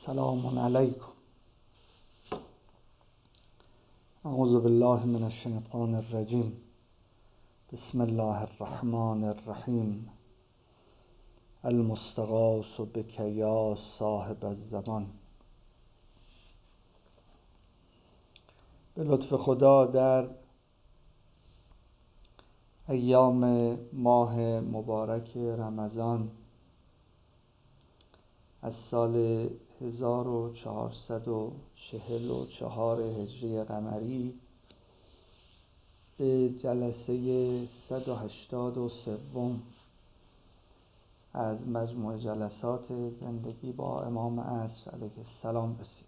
سلام علیکم. اعوذ بالله من الشیطان الرجیم. بسم الله الرحمن الرحیم. المستغاث بک یا صاحب الزمان. به لطف خدا در ایام ماه مبارک رمضان از سال 1444 هجری قمری به جلسه 183 از مجموع جلسات زندگی با امام عصر علیه السلام رسیدیم.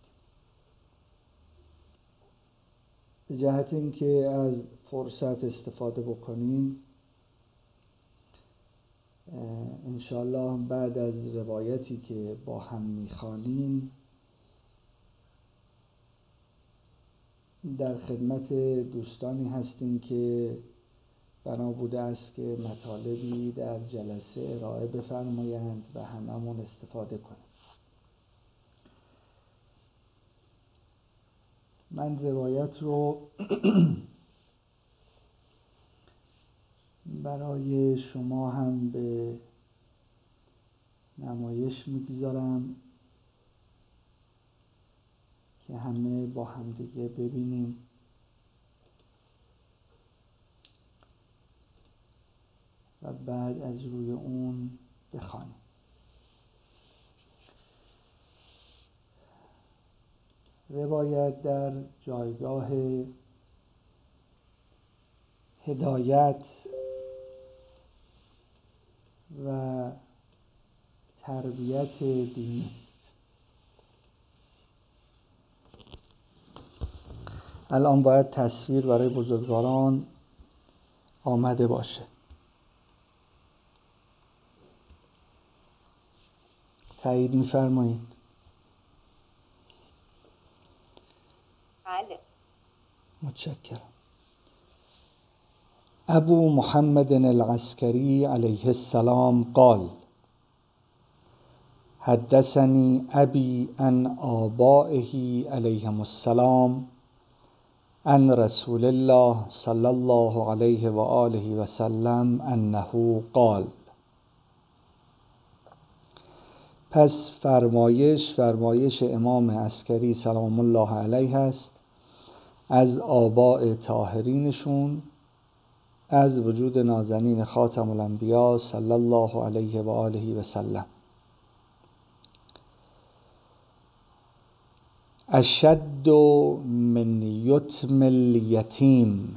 به جهت اینکه از فرصت استفاده بکنیم، انشاءالله بعد از روایتی که با هم میخوانیم در خدمت دوستانی هستیم که بنا بوده است که مطالبی در جلسه ارائه بفرمایند و هممون استفاده کنیم. من روایت رو برای شما هم به نمایش میگذارم که همه با همدیگه ببینیم. و بعد از روی اون بخوانیم. روایت در جایگاه هدایت و تربیت دینی است. الان باید تصویر برای بزرگواران آمده باشه. تایید می‌فرمایید؟ بله. متشکرم. ابو محمد العسکری علیه السلام قال: حدثني ابي عن آبائه علیهم السلام عن رسول الله صلی الله علیه و آله و سلم انه قال. پس فرمایش امام عسکری سلام الله علیه است از آباء طاهرینشون، از وجود نازنین خاتم الانبیا صلی الله علیه و آله و سلم. اشد من یتم الیتیم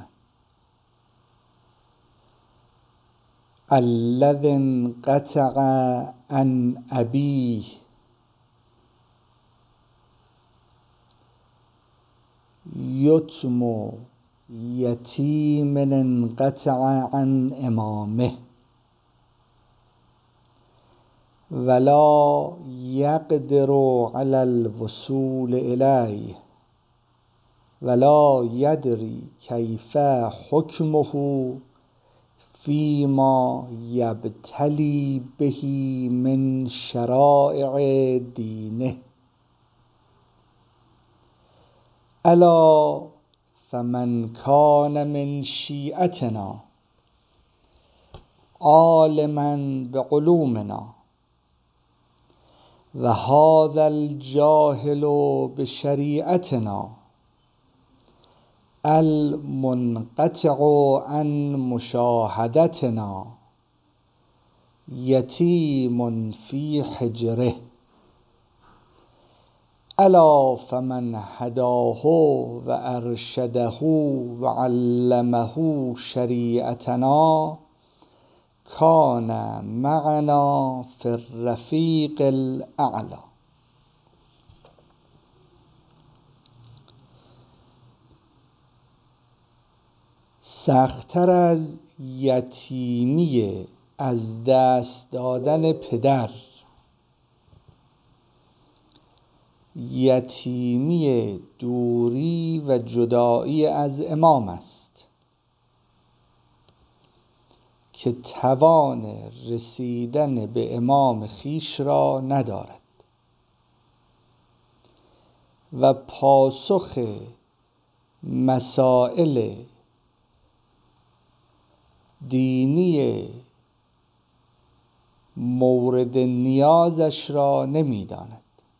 الذی انقطع عن ابیه یتم یتیم انقطع عن امامه ولا یقدر علی الوصول الیه ولا یدری کیف حکمه فیما یبتلی به من شرائع دینه. الا فمن کان من شیعتنا عالما بعلومنا و هذا الجاهل بشریعتنا المنقطع عن مشاهدتنا یتیم فی حجره. الا فمن هداه و ارشده و علمه شریعتنا کان معنا فی الرفیق الاعلی. سخت‌تر از یتیمی از دست دادن پدر، یتیمی دوری و جدایی از امام است که توان رسیدن به امام خیش را ندارد. و پاسخ مسائل دینی مورد نیازش را نمی‌داند.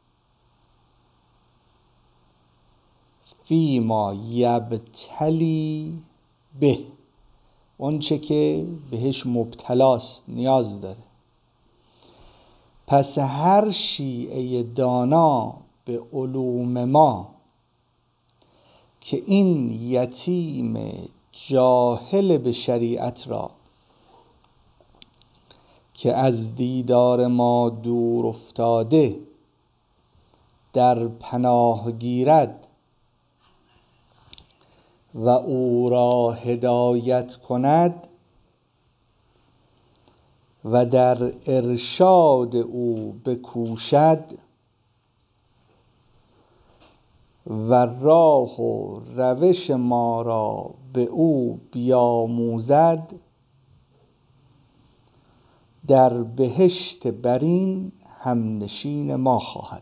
فیما یبتلی به، اون چه که بهش مبتلاست، نیاز داره. پس هر شیعه دانا به علوم ما که این یتیم جاهل به شریعت را که از دیدار ما دور افتاده در پناه گیرد و او را هدایت کند و در ارشاد او بکوشد و راه و روش ما را به او بیاموزد، در بهشت برین همنشین ما خواهد.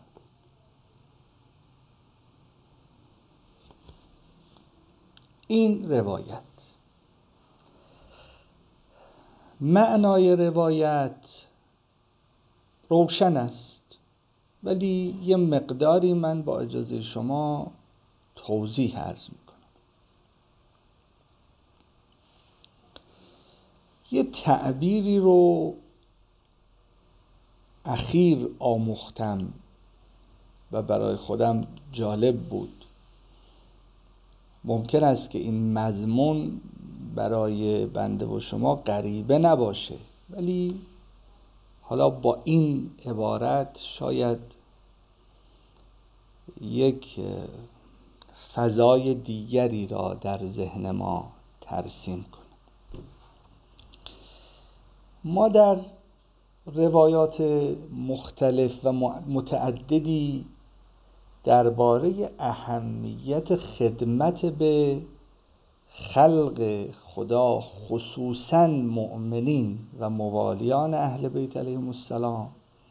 این روایت. معنای روایت روشن است، ولی یه مقداری من با اجازه شما توضیح عرض میکنم. یه تعبیری رو اخیر آموختم و برای خودم جالب بود. ممکن است که این مضمون برای بنده و شما غریبه نباشه، ولی حالا با این عبارت شاید یک فضای دیگری را در ذهن ما ترسیم کنه. ما در روایات مختلف و متعددی درباره اهمیت خدمت به خلق خدا، خصوصاً مؤمنین و موالیان اهل بیت علیهم السلام،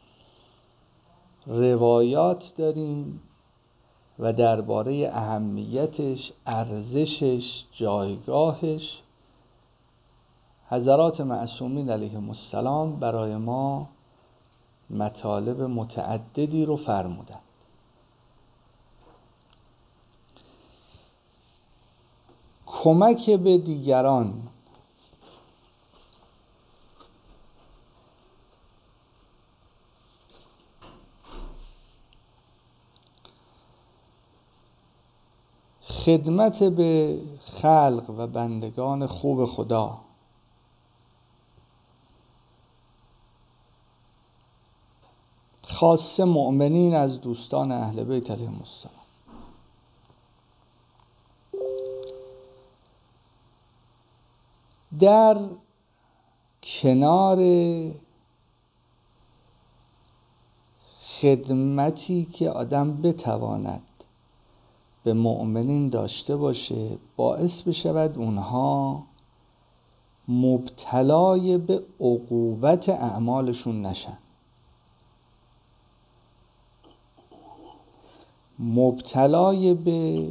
روایات داریم و درباره اهمیتش، ارزشش، جایگاهش حضرات معصومین علیهم السلام برای ما مطالب متعددی رو فرمودند. کمک به دیگران خدمت به خلق و بندگان خوب خدا خاصه مؤمنین از دوستان اهل بیت علیهم السلام در کنار خدمتی که آدم بتواند به مؤمنین داشته باشه، باعث بشود اونها مبتلای به عقوبت اعمالشون نشن، مبتلای به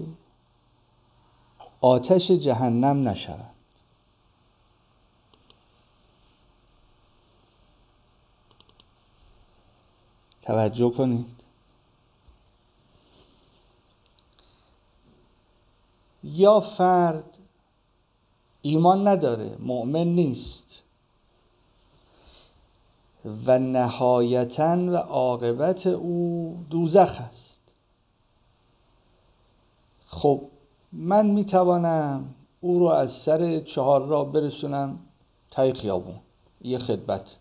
آتش جهنم نشوند. توجه کنید. یا فرد ایمان نداره، مؤمن نیست و نهایتاً و عاقبت او دوزخ است. خب من میتوانم او رو از سر 4 راه برسونم تای خیابون، یه خدمت.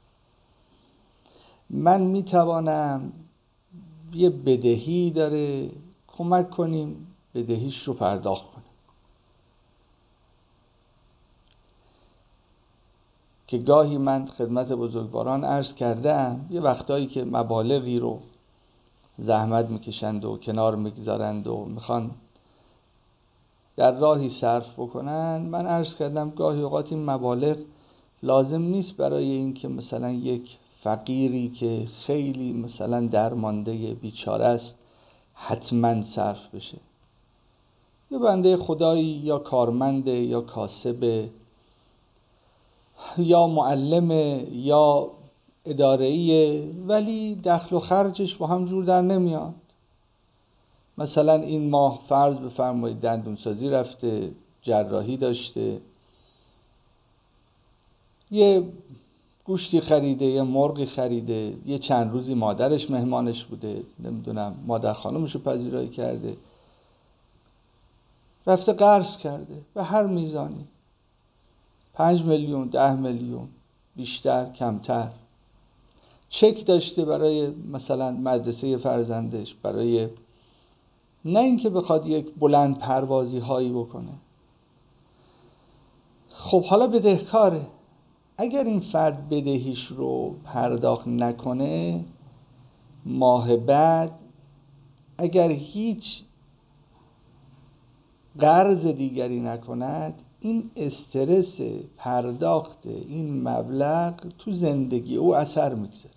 من میتوانم یه بدهی داره، کمک کنیم بدهیش رو پرداخت کنیم. که گاهی من خدمت بزرگواران عرض کردم، یه وقتایی که مبالغی رو زحمت میکشند و کنار میگذارند و میخوان در راهی صرف بکنن، من عرض کردم گاهی اوقات این مبالغ لازم نیست برای این که مثلا یک فقیری که خیلی مثلا درمانده بیچاره است حتما صرف بشه. یه بنده خدایی یا کارمنده یا کاسبه یا معلمه یا اداره‌ایه، ولی دخل و خرجش با هم جور در نمیاد. مثلا این ماه فرض بفرمایید دندونسازی رفته، جراحی داشته، یه گوشتی خریده، یه مرغی خریده، یه چند روزی مادرش مهمانش بوده، نمیدونم مادر خانومشو پذیرایی کرده، رفته قرض کرده به هر میزانی، 5 میلیون، 10 میلیون، بیشتر کمتر. چک داشته برای مثلا مدرسه فرزندش، برای نه اینکه بخواد یک بلند پروازی هایی بکنه. خب حالا بدهکاره. اگر این فرد بدهیش رو پرداخت نکنه، ماه بعد اگر هیچ قرض دیگری نکند، این استرس پرداخت این مبلغ تو زندگی او اثر میگذاره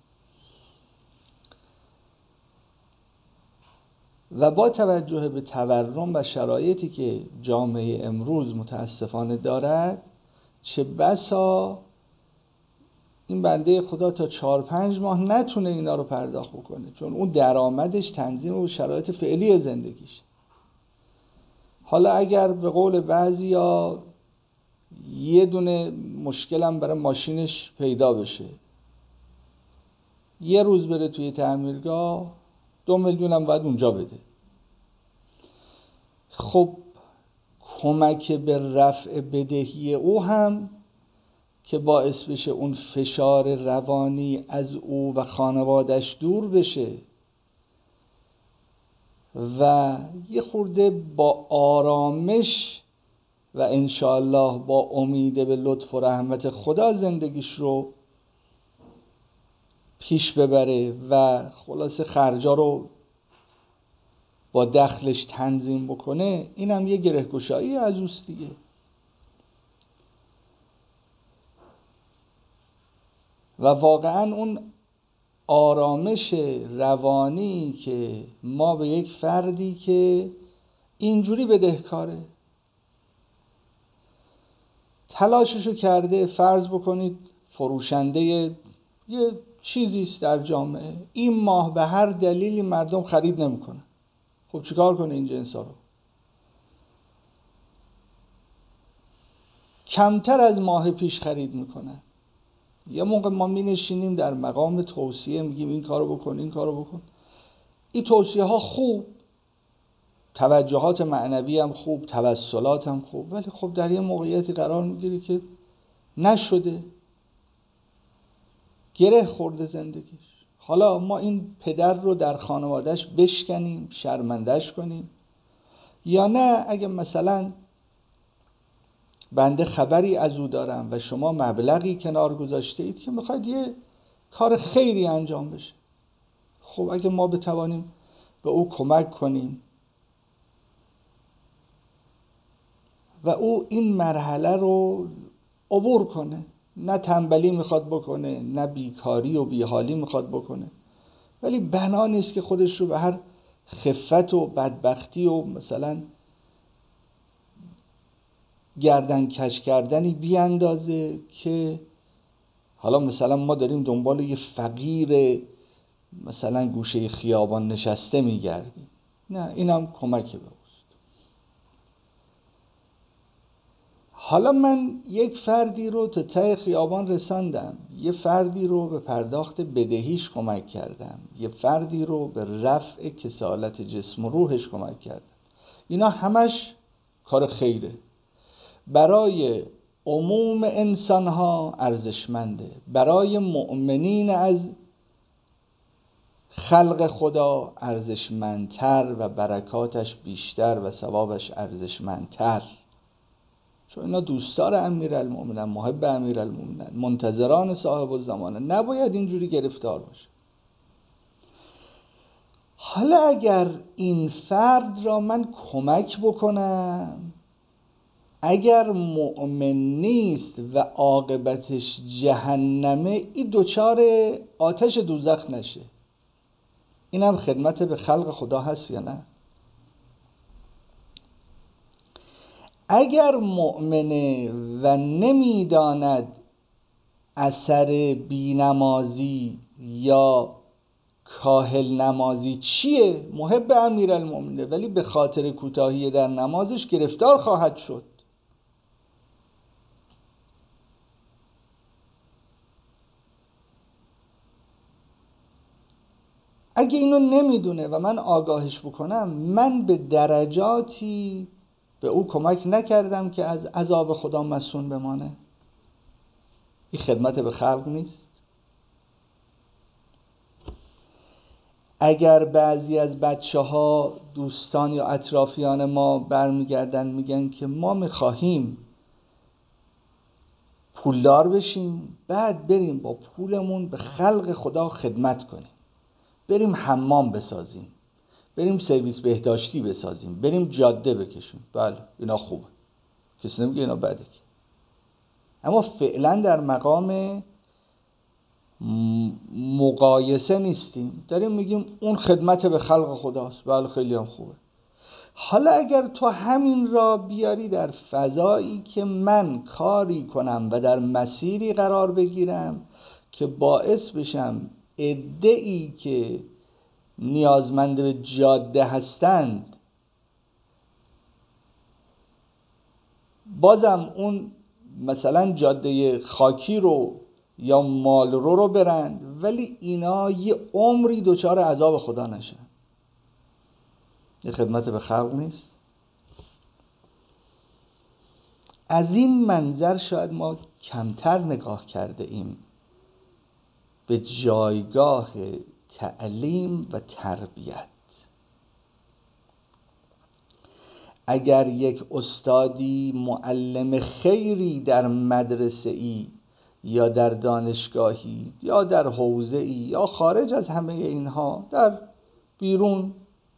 و با توجه به تورم و شرایطی که جامعه امروز متاسفانه دارد، چه بسا این بنده خدا تا 4-5 ماه نتونه اینا رو پرداخت بکنه، چون اون درآمدش تنظیم و شرایط فعلی زندگیش. حالا اگر به قول بعضیا یه دونه مشکلم برای ماشینش پیدا بشه، یه روز بره توی تعمیرگاه، 2 میلیون هم باید اونجا بده. خب کمک به رفع بدهی او هم که باعث بشه اون فشار روانی از او و خانوادش دور بشه و یه خورده با آرامش و انشاءالله با امید به لطف و رحمت خدا زندگیش رو پیش ببره و خلاصه خرجا رو با دخلش تنظیم بکنه، اینم یه گره‌گشایی از اوست دیگه. و واقعا اون آرامش روانی که ما به یک فردی که اینجوری بدهکاره، تلاششو کرده، فرض بکنید فروشنده یه چیزیست در جامعه، این ماه به هر دلیلی مردم خرید نمیکنن، خب چیکار کنه این جنسا رو؟ کمتر از ماه پیش خرید میکنن. یه موقع ما می نشینیم در مقام توصیه میگیم این کارو بکن، این کارو بکن. این توصیه ها خوب، توجهات معنوی هم خوب، توسلات هم خوب، ولی خب در یه موقعیتی قرار میگیری که نشده، گره خورده زندگیش. حالا ما این پدر رو در خانوادهش بشکنیم، شرمندش کنیم، یا نه اگه مثلا بنده خبری از او دارم و شما مبلغی کنار گذاشته اید که میخواید یه کار خیری انجام بشه، خب اگه ما بتوانیم به او کمک کنیم و او این مرحله رو عبور کنه، نه تنبلی میخواد بکنه، نه بیکاری و بیحالی میخواد بکنه، ولی بنا نیست که خودش رو به هر خفت و بدبختی و مثلا گردن کج کردنی بیاندازه که حالا مثلا ما داریم دنبال یه فقیر مثلا گوشه خیابان نشسته میگردیم. نه، اینم کمک به اوست. حالا من یک فردی رو تا ته خیابان رساندم، یه فردی رو به پرداخت بدهیش کمک کردم، یه فردی رو به رفع کسالت جسم و روحش کمک کردم. اینا همش کار خیره، برای عموم انسان‌ها ارزشمنده، برای مؤمنین از خلق خدا ارزشمندتر و برکاتش بیشتر و ثوابش ارزشمندتر، چون اینا دوستدار امیرالمومنین، محب امیرالمومنین، منتظران صاحب الزمانه، نباید اینجوری گرفتار باشه. حالا اگر این فرد را من کمک بکنم، اگر مؤمن نیست و عاقبتش جهنمه، این دوچار آتش دوزخ نشه، اینم خدمت به خلق خدا هست یا نه؟ اگر مؤمنه و نمیداند اثر بینمازی یا کاهل نمازی چیه، محب امیرالمومنین، ولی به خاطر کوتاهی در نمازش گرفتار خواهد شد. اگه اینو نمیدونه و من آگاهش بکنم، من به درجاتی به او کمک نکردم که از عذاب خدا مسون بمانه. این خدمت به خلق نیست؟ اگر بعضی از بچه‌ها، دوستان یا اطرافیان ما برمیگردن میگن که ما میخواهیم پولدار بشیم، بعد بریم با پولمون به خلق خدا خدمت کنیم، بریم حمام بسازیم، بریم سرویس بهداشتی بسازیم، بریم جاده بکشیم، بله اینا خوبه، کسی نمیگه اینا بده، اما فعلا در مقام مقایسه نیستیم، داریم میگیم اون خدمت به خلق خداست، بله خیلی هم خوبه. حالا اگر تو همین را بیاری در فضایی که من کاری کنم و در مسیری قرار بگیرم که باعث بشم عده‌ای که نیازمند به جاده هستند بازم اون مثلا جاده خاکی رو یا مالرو رو برند، ولی اینا یه عمری دچار عذاب خدا نشن، یه خدمت به خلق نیست؟ از این منظر شاید ما کمتر نگاه کرده ایم به جایگاه تعلیم و تربیت. اگر یک استادی معلم خیری در مدرسه‌ای یا در دانشگاهی یا در حوزه‌ای یا خارج از همه اینها در بیرون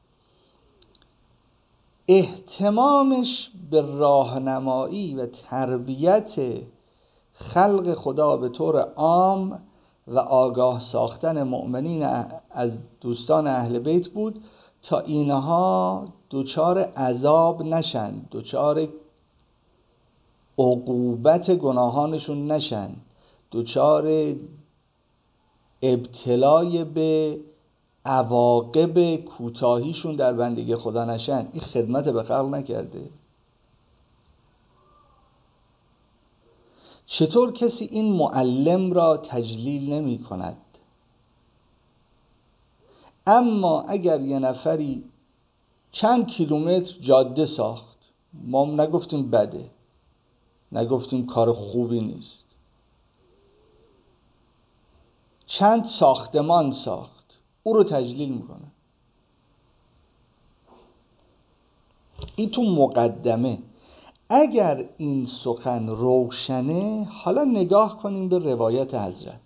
اهتمامش به راهنمایی و تربیت خلق خدا به طور عام و آگاه ساختن مؤمنین از دوستان اهل بیت بود تا اینها دچار عذاب نشن، دچار عقوبت گناهانشون نشن، دچار ابتلای به عواقب کوتاهیشون در بندگی خدا نشن، این خدمت به خلق نکرده؟ چطور کسی این معلم را تجلیل نمی کند؟ اما اگر یه نفری چند کیلومتر جاده ساخت، ما نگفتیم بده، نگفتیم کار خوبی نیست، چند ساختمان ساخت، او رو تجلیل میکنه. این تو مقدمه. اگر این سخن روشنه، حالا نگاه کنیم به روایت حضرت.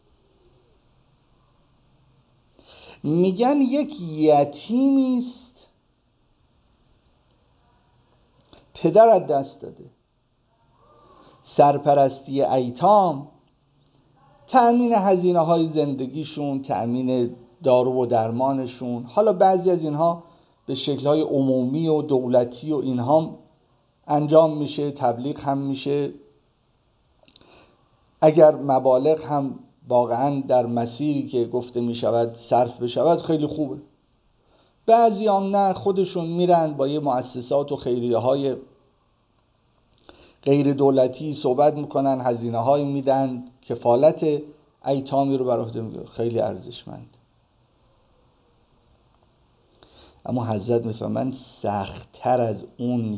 میگن یک یتیمی است پدر از دست داده، سرپرستی ایتام، تأمین هزینه های زندگیشون، تأمین دارو و درمانشون، حالا بعضی از اینها به شکل‌های عمومی و دولتی و اینها انجام میشه، تبلیغ هم میشه، اگر مبالغ هم واقعا در مسیری که گفته میشود صرف بشود خیلی خوبه. بعضی هم نه، خودشون میرن با یه مؤسسات و خیریه های غیر دولتی صحبت میکنن، هزینه های میدن، کفالت ایتامی رو بر عهده میگیرن، خیلی ارزشمند. اما حضرت میفرمایند سخت‌تر از اون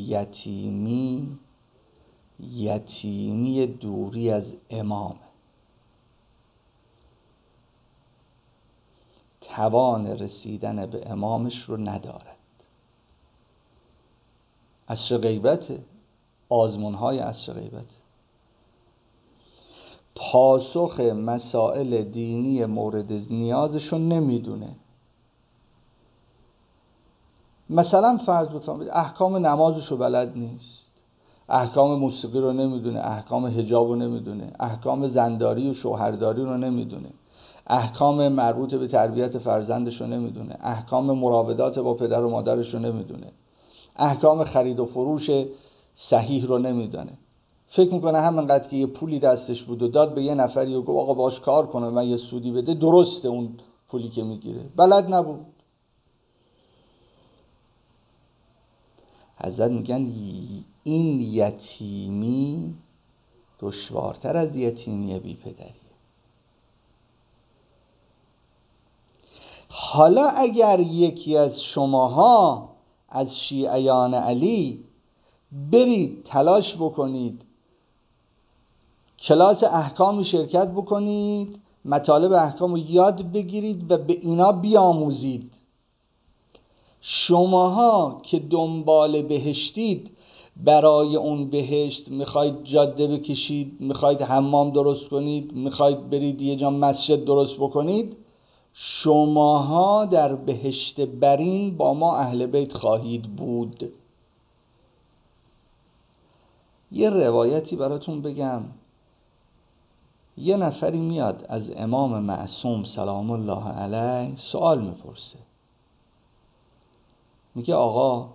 یتیمی دوری از امام، توان رسیدن به امامش رو ندارد. عصر غیبته، آزمون‌های عصر غیبته، پاسخ مسائل دینی مورد نیازشو نمیدونه. مثلا فرض بفرمایید احکام نمازشو بلد نیست، احکام موسیقی رو نمیدونه، احکام حجاب رو نمیدونه، احکام زنداری و شوهرداری رو نمیدونه، احکام مربوط به تربیت فرزندش رو نمیدونه، احکام مراودات با پدر و مادرش رو نمیدونه، احکام خرید و فروش صحیح رو نمیدونه. فکر میکنه همینقدر که یه پولی دستش بود و داد به یه نفری و گفت آقا باش کار کنه من یه سودی بده، درسته اون پولی که میگیره. بلد نبود. حضرت میگن این یتیمی دشوارتر از یتیمی بی پدری. حالا اگر یکی از شماها از شیعیان علی برید تلاش بکنید کلاس احکامی شرکت بکنید، مطالب احکام رو یاد بگیرید و به اینا بیاموزید، شماها که دنبال بهشتید، برای اون بهشت میخواید جاده بکشید، میخواید حمام درست کنید، میخواید برید یه جا مسجد درست بکنید، شماها در بهشت برین با ما اهل بیت خواهید بود. یه روایتی براتون بگم. یه نفری میاد از امام معصوم سلام الله علیه سوال میپرسه، میگه آقا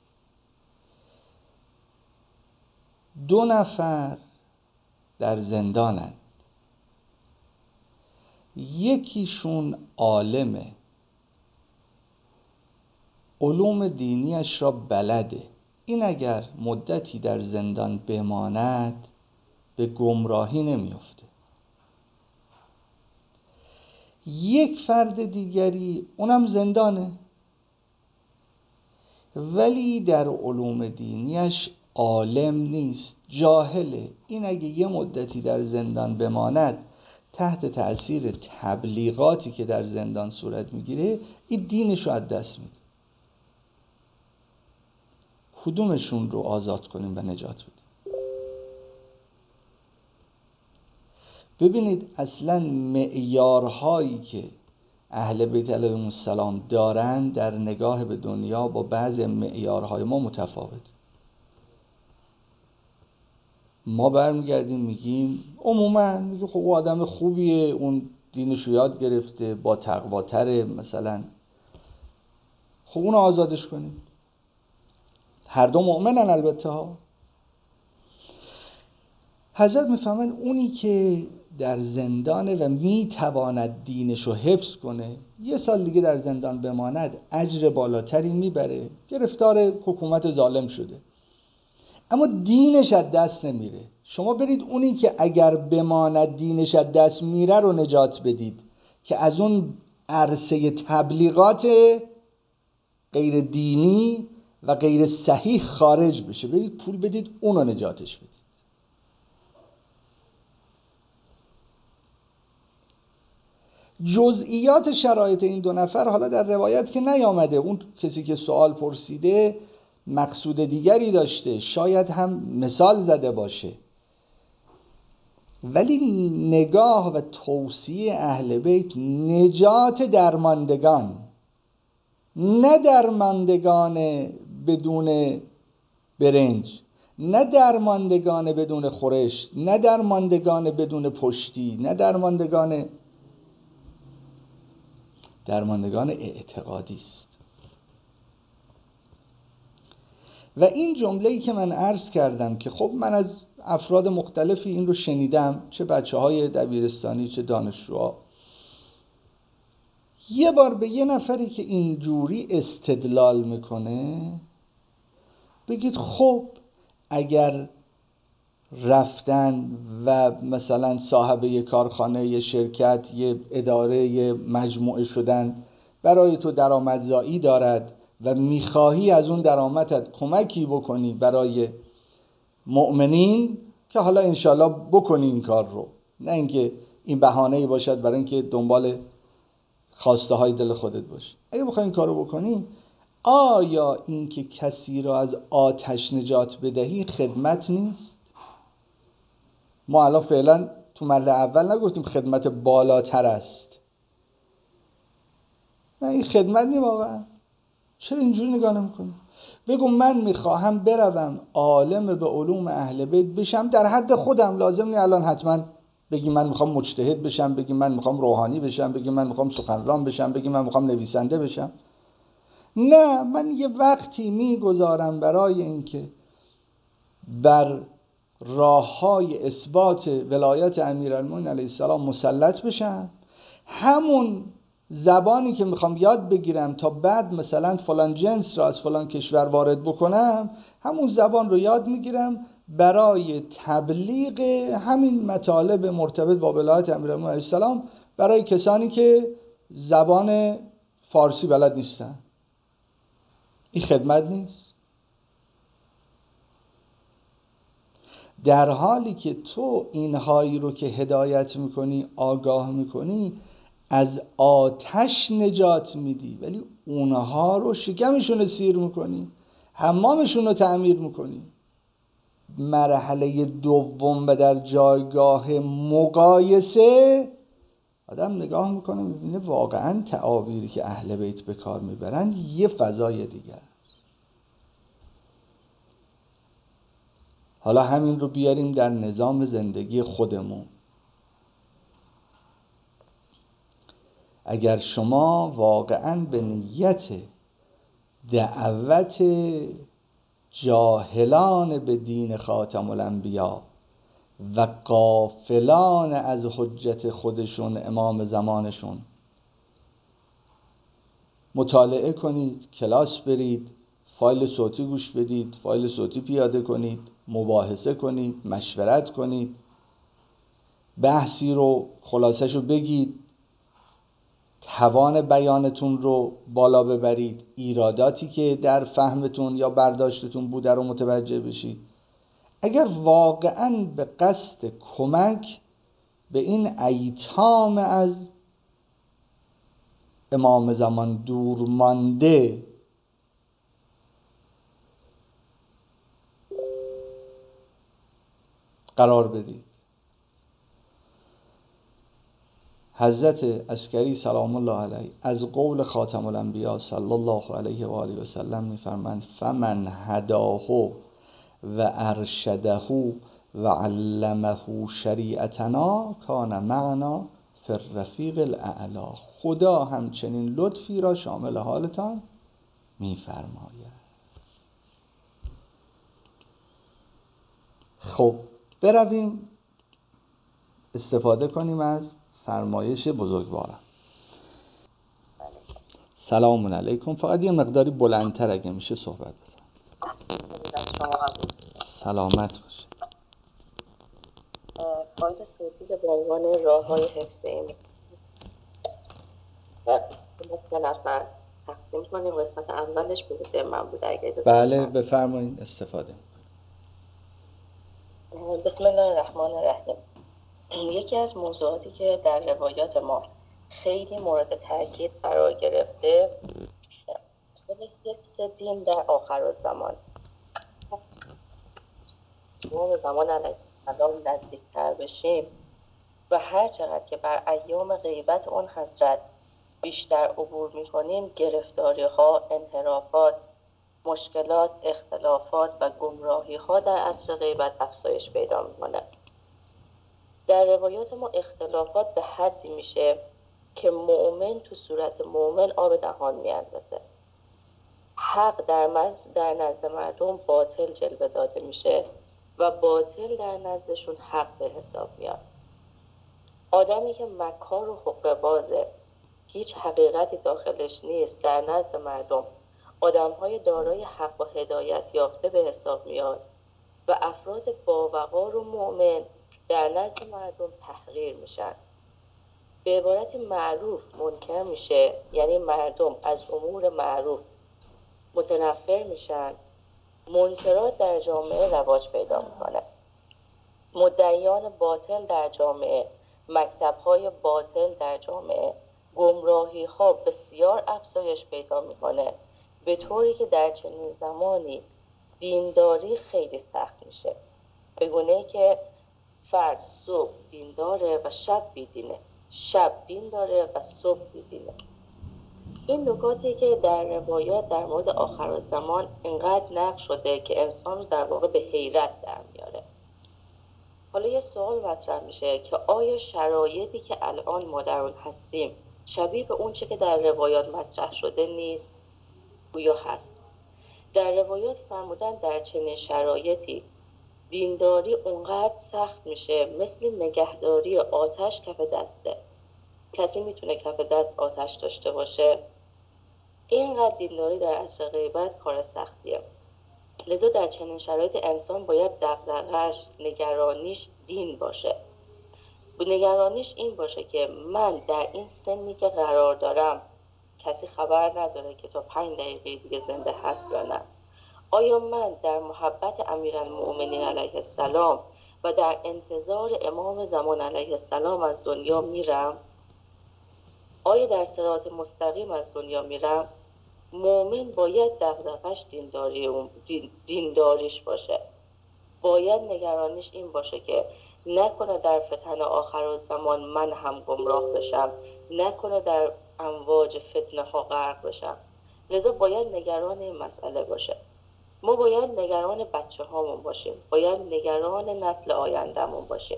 2 نفر در زندانند، یکیشون عالمه، علوم دینیش را بلده، این اگر مدتی در زندان بماند به گمراهی نمیفته. یک فرد دیگری اونم زندانه ولی در علوم دینیش عالم نیست، جاهله، این اگه یه مدتی در زندان بماند تحت تأثیر تبلیغاتی که در زندان صورت میگیره این دینش رو از دست میده. کدومشون رو آزاد کنیم و نجات بدیم؟ ببینید اصلا معیارهایی که اهل بیت علیهم السلام دارن در نگاه به دنیا با بعضی معیارهای ما متفاوت. ما برمیگردیم میگیم عموما میگه خب او آدم خوبیه، اون دینش رو یاد گرفته، با تقواتره مثلا، خب اونو آزادش کنیم. هر دو مؤمنن البته ها. حضرت میفهمن اونی که در زندانه و میتواند دینش رو حفظ کنه 1 سال دیگه در زندان بماند اجر بالاتری میبره، گرفتار حکومت ظالم شده اما دینش از دست نمیره. شما برید اونی که اگر بماند دینش از دست میره رو نجات بدید که از اون عرصه تبلیغات غیر دینی و غیر صحیح خارج بشه، برید پول بدید اونو نجاتش بدید. جزئیات شرایط این 2 نفر حالا در روایت که نیامده، اون کسی که سوال پرسیده مقصود دیگری داشته، شاید هم مثال زده باشه، ولی نگاه و توصیه اهل بیت نجات درماندگان، نه درماندگان بدون برنج، نه درماندگان بدون خورش، نه درماندگان بدون پشتی، نه درماندگان اعتقادی است. و این جمله‌ای که من عرض کردم که خب من از افراد مختلفی این رو شنیدم، چه بچه‌های دبیرستانی چه دانشجوها، یه بار به یه نفری که اینجوری استدلال میکنه بگید خب اگر رفتن و مثلا صاحب یه کارخانه، یه شرکت، یه اداره، یه مجموعه شدن برای تو درآمدزایی دارد و میخواهی از اون درآمدت کمکی بکنی برای مؤمنین که حالا انشالله بکنی این کار رو، نه اینکه این بهانه‌ای باشد برای اینکه دنبال خواسته های دل خودت باشی. اگه بخوای این کارو بکنی، آیا اینکه کسی را از آتش نجات بدهی خدمت نیست؟ ما الان فعلا تو مرحله اول نگفتیم خدمت بالاتر است. نه این خدمت نی واقعا. چرا اینجوری نگاه نمی‌کنی؟ بگو من میخواهم بروم عالم به علوم اهل بیت بشم، در حد خودم، لازم نی الان حتما بگی من میخوام مجتهد بشم، بگی من میخوام روحانی بشم، بگی من میخوام سخنران بشم، بگی من میخوام نویسنده بشم. نه، من یه وقتی میگذارم برای اینکه بر راههای اثبات ولایت امیرالمومنین علیه السلام مسلط بشم. همون زبانی که میخوام یاد بگیرم تا بعد مثلا فلان جنس را از فلان کشور وارد بکنم، همون زبان رو یاد میگیرم برای تبلیغ همین مطالب مرتبط با ولایت امیرالمومنین علیه السلام برای کسانی که زبان فارسی بلد نیستن. این خدمت نیست؟ در حالی که تو اینهایی رو که هدایت میکنی، آگاه میکنی، از آتش نجات میدی، ولی اونها رو شکمشون رو سیر میکنی، حمامشون رو تعمیر میکنی. مرحله دوم و در جایگاه مقایسه آدم نگاه میکنه میبینه واقعا تعابیری که اهل بیت به کار میبرن یه فضای دیگر. حالا همین رو بیاریم در نظام زندگی خودمون. اگر شما واقعاً به نیت دعوت جاهلان به دین خاتم الانبیا و غافلان از حجت خودشون امام زمانشون مطالعه کنید، کلاس برید، فایل صوتی گوش بدید، فایل صوتی پیاده کنید، مباحثه کنید، مشورت کنید، بحثی رو خلاصش رو بگید، توان بیانتون رو بالا ببرید، ایراداتی که در فهمتون یا برداشتتون بوده رو متوجه بشید. اگر واقعاً به قصد کمک به این ایتام از امام زمان دور مانده قرار بدید. حضرت عسکری سلام الله علیه از قول خاتم الانبیا صلی الله علیه و آله و سلم میفرمایند فمن هداه و ارشده و علمه شریعتنا کان معنا فی الرفیق الاعلی. خدا همچنین لطفی را شامل حالتان میفرماید. خب برویم استفاده کنیم از فرمایش بزرگوارم. سلام علیکم. فقط یه مقداری بلندتر اگه میشه صحبت بزن. سلامت باشه. فایل صوتی که به عنوان راه‌های حفظ این سه نفر تقسیم کنیم. قسمت اولش بود من بود اگه اجازه بله بفرمایید استفاده. بسم الله الرحمن الرحیم. یکی از موضوعاتی که در روایات ما خیلی مورد تاکید قرار گرفته حفظ دین در آخرالزمان. ما به زمان علیه السلام نزدیکتر بشیم و هر چقدر که بر ایام غیبت اون حضرت بیشتر عبور می‌کنیم، گرفتاری‌ها، انحرافات، مشکلات، اختلافات و گمراهی‌ها در عصر غیبت افزایش پیدا می‌کنه. در روایات ما اختلافات به حدی میشه که مؤمن تو صورت مؤمن آب دهان میاندازه. حق در نزد مردم باطل جلوه داده میشه و باطل در نزدشون حق به حساب میاد. آدمی که مکار و حقه بازه، هیچ حقیقتی داخلش نیست، در نزد مردم آدم‌های دارای حق و هدایت یافته به حساب میاد و افراد باوقار و مؤمن در نزد مردم تحقیر میشن. به عبارت معروف منکر میشه، یعنی مردم از امور معروف متنفر میشن. منکرات در جامعه رواج پیدا میکنه. مدعیان باطل در جامعه، مکتب‌های باطل در جامعه، گمراهی‌ها بسیار افزایش پیدا میکنه، به طوری که در چنین زمانی دینداری خیلی سخت میشه. به گونه‌ای که فرد صبح دین داره و شب بیدینه، شب دین داره و صبح بیدینه. این نکاتی که در روایات در مورد آخرالزمان اینقدر نقش شده که انسان در واقع به حیرت در میاره. حالا یه سوال مطرح میشه که آیا شرایطی که الان ما در اون هستیم شبیه به اون چه که در روایات مطرح شده نیست؟ گویا هست. در روایات فرمودن در چنین شرایطی دینداری اونقدر سخت میشه مثل نگهداری آتش کف دسته. کسی میتونه کف دست آتش داشته باشه؟ اینقدر دینداری در عصر غیبت کار سختیه. لذا در چنین شرایط انسان باید دغدغه‌اش، نگرانیش دین باشه. نگرانیش این باشه که من در این سنی که قرار دارم کسی خبر نداره که تا 5 دقیقه دیگه زنده هست یا نه. آیا من در محبت امیرالمؤمنین علیه السلام و در انتظار امام زمان علیه السلام از دنیا میرم؟ آیا در صراط مستقیم از دنیا میرم؟ مؤمن باید دغدغه‌اش دینداریش باشه. باید نگرانیش این باشه که نکنه در فتن آخرالزمان من هم گمراه بشم، نکنه در امواج فتنه ها غرق بشم. لذا باید نگران این مسئله باشه. ما باید نگران بچه هامون باشیم، باید نگران نسل آیندهمون باشیم.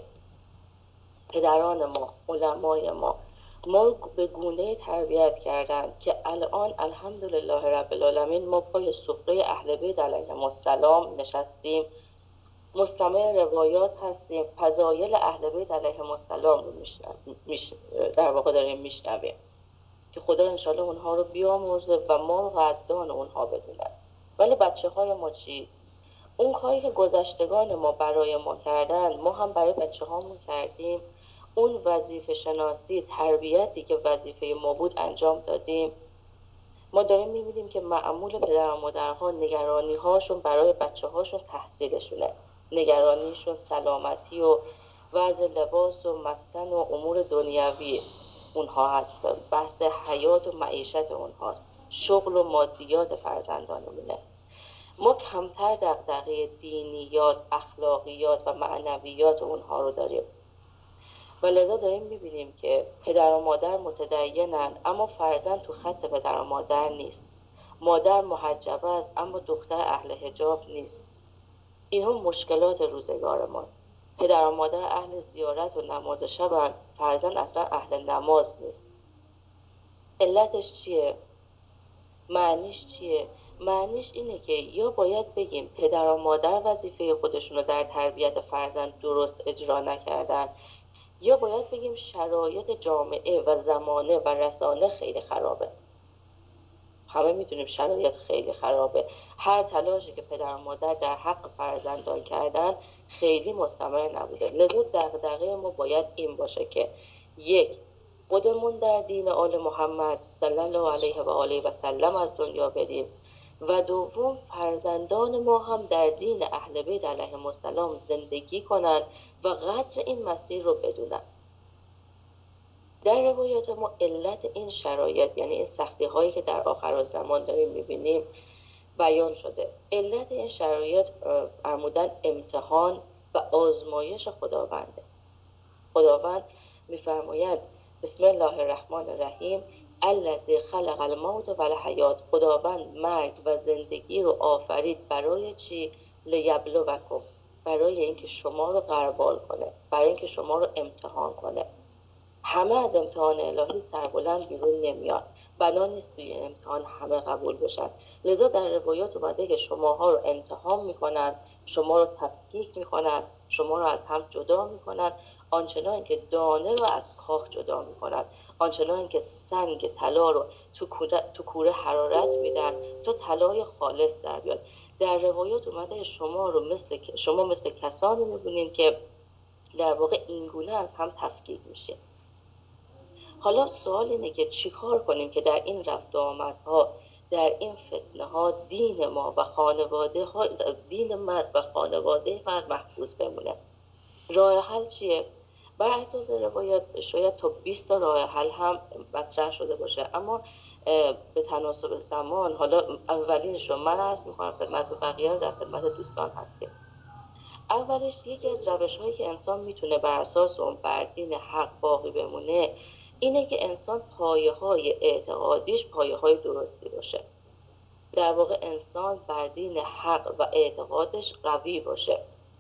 پدران ما، علمای ما به گونه تربیت کردن که الان الحمدلله رب العالمین ما پای سفره اهل بیت علیهم السلام نشستیم، مستمع روایات هستیم، فضایل اهل بیت علیهم السلام رو در واقع داریم میشنویم که خدا انشالله اونها رو بیامرزه و ما رو قدردان اونها بدونه. ولی بچه های ما چی؟ اون کاری که گذشتگان ما برای ما کردن ما هم برای بچه هامون کردیم. اون وظیفه شناسی تربیتی که وظیفه ما بود انجام دادیم. ما داریم می‌بینیم که معمول پدر و مادرها نگرانی هاشون برای بچه هاشون تحصیلشونه، نگرانیشون سلامتی و وضع لباس و مسکن و امور دنیوی اونها هست، بحث حیات و معیشت اونهاست، شغل و مادیات فرزندانمونه. ما کمتر دغدغه دینیات، اخلاقیات و معنویات اونها رو داریم و لذا داریم می‌بینیم که پدر و مادر متدینن اما فرزند تو خط پدر و مادر نیست. مادر محجبه است اما دختر اهل حجاب نیست. اینها مشکلات روزگار ماست. پدر و مادر اهل زیارت و نماز شبن، فرزند اصلا اهل نماز نیست. علتش چیه؟ معنیش چیه؟ معنیش اینه که یا باید بگیم پدر و مادر وظیفه خودشون رو در تربیت فرزند درست اجرا نکردن، یا باید بگیم شرایط جامعه و زمانه و رسانه خیلی خرابه. همه میدونیم شرایط خیلی خرابه. هر تلاشی که پدر و مادر در حق فرزندان کردن خیلی مستمر نبوده. لذا دغدغه ما باید این باشه که یک، خودمون در دین آل محمد صلی الله علیه و آله و سلم از دنیا بریم و دوم فرزندان ما هم در دین اهل بیت علیهم السلام زندگی کنند و قدر این مسیر رو بدونن. در روایات ما علت این شرایط، یعنی این سختی هایی که در آخرالزمان داریم میبینیم بیان شده. علت این شرایط فرمودن امتحان و آزمایش خداونده. خداوند میفرماید بسم الله الرحمن الرحیم الذی خلق الموت و الحیات. خداوند مرگ و زندگی رو آفرید برای چی؟ لیبلوکم، برای اینکه شما رو غربال کنه، برای اینکه شما رو امتحان کنه. همه از امتحان الهی سربلند بیرون نمیان، بنا نیست توی امتحان همه قبول بشن. لذا در روایات اومده که شماها رو امتحان میکنن، شما رو تفکیک میکنن، شما رو از هم جدا میکنن، آنچنان که دانه رو از کاخ جدا میکنن، آنچنان که سنگ طلا رو تو کوره حرارت میدن تا طلای خالص در بیاد. در روایات اومده شما مثل کسانی میبینین که در واقع اینگونه از هم تفکیک میشه. حالا سوال اینه که چیکار کنیم که در این رفت و آمدها، در این فتنه ها دین ما و خانواده ها، دین مرد و خانواده مرد محفوظ بمونه. راه حل چیه؟ بر اساس روایات شاید تا 20 تا راه حل هم مطرح شده باشه، اما به تناسب زمان حالا اولینش رو من عرض می‌کنم خدمت و بقیه در خدمت دوستان هستیم. اولش یکی از روش‌هایی که انسان میتونه بر اساس اون بر دین حق باقی بمونه اینه که انسان پایه‌های اعتقادیش پایه‌های درستی باشه. در واقع انسان بر دین حق و اعتقادش قوی باشه.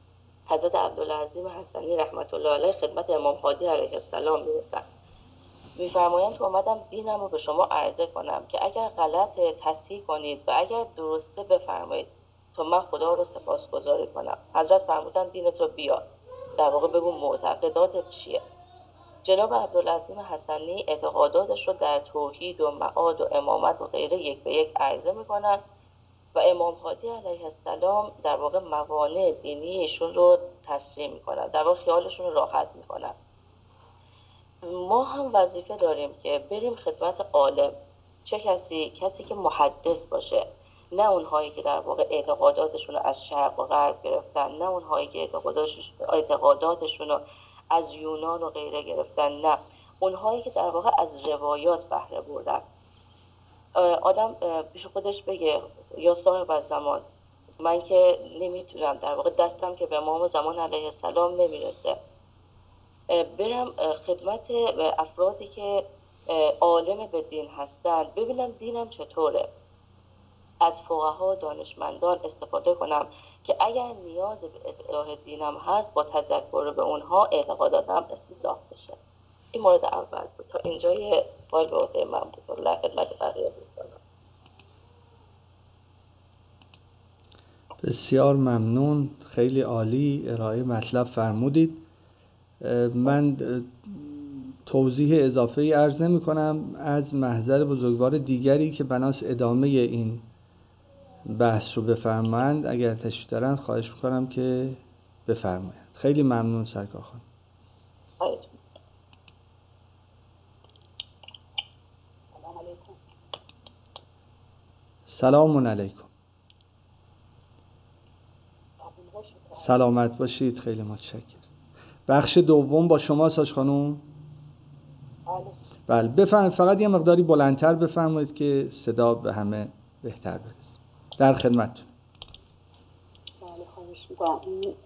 حضرت عبدالعظیم حسنی رحمت الله علیه خدمت امام هادی علیه السلام میرسن. میفرمایند که اومدم دینم رو به شما عرضه کنم که اگر غلطه تصحیح کنید و اگر درسته بفرمایید تا من خدا رو سپاسگزاری کنم. حضرت فرمودن دینتو بیار، در واقع بگو معتقداتت چیه. جناب عبدالعظیم حسنی اعتقاداتش رو در توحید و معاد و امامت و غیره یک به یک عرضه میکنن و امام هادی علیه السلام در واقع موانع دینی ایشون رو تسلیم میکنن، در واقع خیالشون رو راحت میکنن. ما هم وظیفه داریم که بریم خدمت عالم. چه کسی که محدث باشه، نه اونهایی که در واقع اعتقاداتشون رو از شرق و غرب گرفتن، نه اونهایی که اعتقاداتشون رو از یونان و غیره گرفتن، نه اونهایی که در واقع از روایات بهره بردن. آدم پیش خودش بگه یا صاحب از زمان، من که نمیتونم، در واقع دستم که به امام زمان علیه السلام نمیرسه، برم خدمت افرادی که عالم به دین هستن، ببینم دینم چطوره، از فقها دانشمندان استفاده کنم که اگر نیاز به اصلاح دینم هست با تذکر به اونها اعتقاداتم اصلاح بشه. این مورد اول بود. تا اینجای فایل به عهده من بود. الله خدمت بقیه دوستان. بسیار ممنون، خیلی عالی ارائه مطلب فرمودید. من توضیح اضافه ای عرض نمی کنم از محضر بزرگوار دیگری که بناس ادامه این بحث رو بفرمایند. اگر تشریف دارند خواهش میکنم که بفرمایند. خیلی ممنون سرکار خانم. سلام علیکم. سلامت باشید، خیلی متشکرم. بخش دوم با شما ساش خانم. بله بفرمایید، فقط یه مقداری بلندتر بفرمایید که صدا به همه بهتر برسه. در خدمتتون. بله خواهش می‌کنم. این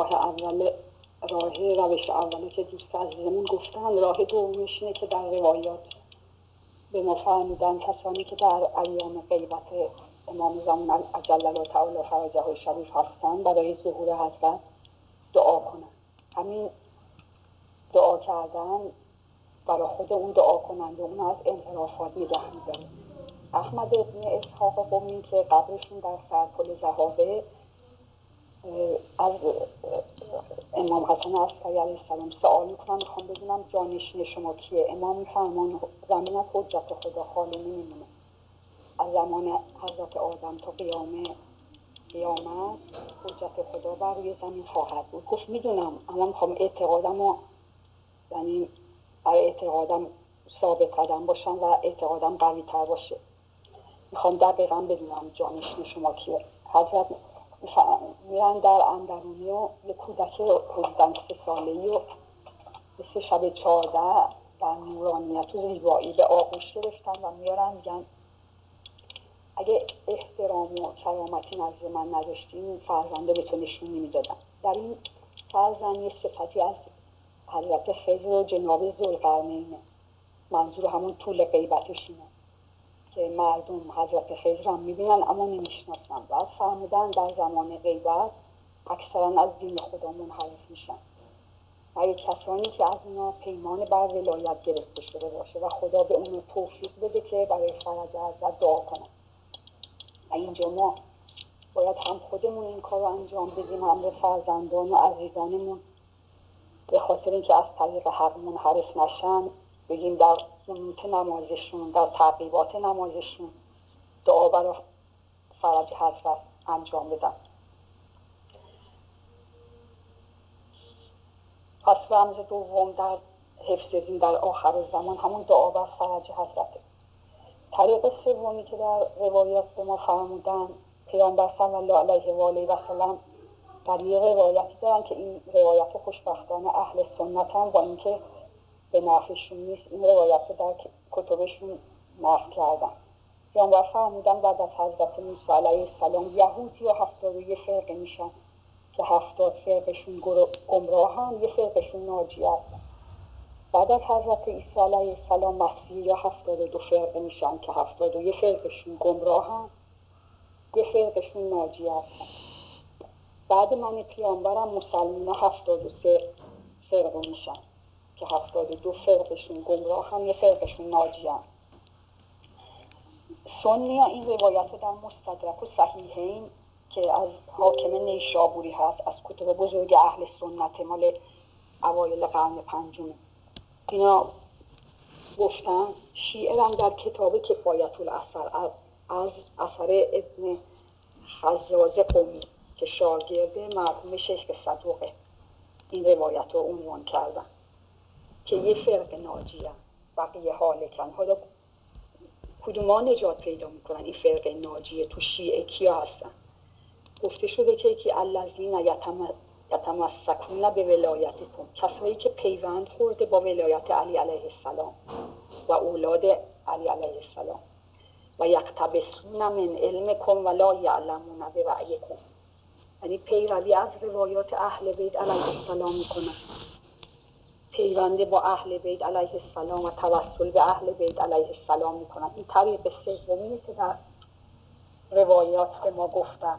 روش اولی که دوست عزیزمون گفتن، راه دومیش اینه که در روایات به ما فرمودن کسانی که در ایام غیبت امام زمان عجل الله تعالی فرجه شریف هستن برای ظهور حضرت دعا کنن. همین دعا کردن برای خود اون دعا کننده اون از انحرافات نگه می‌داره. احمد ابن اسحاق قمی که قبرشون در سرپل جهابه، از امام حسن عسکری علیه السلام سوال میکنم، میخوام بدونم جانشین شما کیه؟ امام میفرمان زمین از حجت خدا خالی نمیمونه، از زمان حضرت آدم تا قیامت حجت خدا بر روی زمین خواهد بود. گفت میدونم، اما میخوام اعتقادم یعنی برای اعتقادم ثابت قدم باشم و اعتقادم قوی تر باشه، میخوام دقیقا بدونم جانشین شما کیه. حضرت میرن در اندرونی و یک کودک حدوداً 3 ساله‌ای و مثل شب 14 در نورانیت و زیبایی به آغوش گرفتن و میارن میگن اگه احترام و کرامتی نزد من نداشتین فرزنده به تو نشون نمیدادم. در این فرزند یه صفتی از حضرت خضر و جناب ذوالقرنینه، منظور همون طول غیبتشونه که مردم حضرت خضر هم میبینن اما نمیشناسن. بعد فرمودن در زمان غیبت اکثرا از دین خدا منحرف میشن و یک کسانی که از اونا پیمان بر ولایت گرفته شده باشه و خدا به اونو توفیق بده که برای فرج حضرت دعا کنن. و اینجا ما باید هم خودمون این کار رو انجام بدیم، هم به فرزندان و عزیزانمون به خاطر اینکه از طریق حق منحرف نشن بگیم در قنوت نمازشون، در تعقیبات نمازشون دعا برای فرج حضرت انجام بدن. پس رمز دوم در حفظ دین در آخر زمان همون دعا بر فرج حضرته. طریق سومی که در روایات به ما فرمودن، پیامبر صلی الله علیه و آله و سلم در یه روایتی دارن که این روایت خوشبختانه اهل سنت هم با اینکه به نفعشون نیست این روایت رو در کتبشون نقل کردن. پیامبر فرمودن بعد از حضرت موسی علیه السلام یهودی و 71 فرقه میشن که 70 فرقشون گمراه هم، 1 فرقشون ناجی هستن. بعد از حضرت عیسی علیه السلام مسیح یا 72 فرقه میشن که 71 فرقشون گمراه هم، 1 فرقشون ناجی هستن. بعد من پیامبرم مسلمان 73 فرقه میشن که 72 فرقشون گمراه هم، یه فرقشون ناجی هم. سنی ها این روایت رو در مستدرک و صحیحین که از حاکم نیشابوری هست، از کتب بزرگ اهل سنت مال اوایل قرن پنجم، اینا گفتن. شیعه هم در کتاب کفایت الاثر از اثر ابن خزاز قمی که شاگرد مرحوم شیخ صدوقه این روایت رو عنوان کردن که یه فرق ناجیه، بقیه هالکن. حالا کدوما نجات پیدا میکنن این فرق ناجیه؟ تو شیعه کیا هستن؟ گفته شده که الذین یتمسکون به ولایتکم، کسایی که پیوند خورده با ولایت علی علیه السلام و اولاد علی علیه السلام، و یقتبسون من علمکم ولا یعلمون برأیکم، یعنی پیروی از روایات اهل بیت علیه السلام میکنن، پیونده با اهل بیت علیه السلام و توسل به اهل بیت علیه السلام میکنن. این طریق سومیه که در روایات به ما گفتن.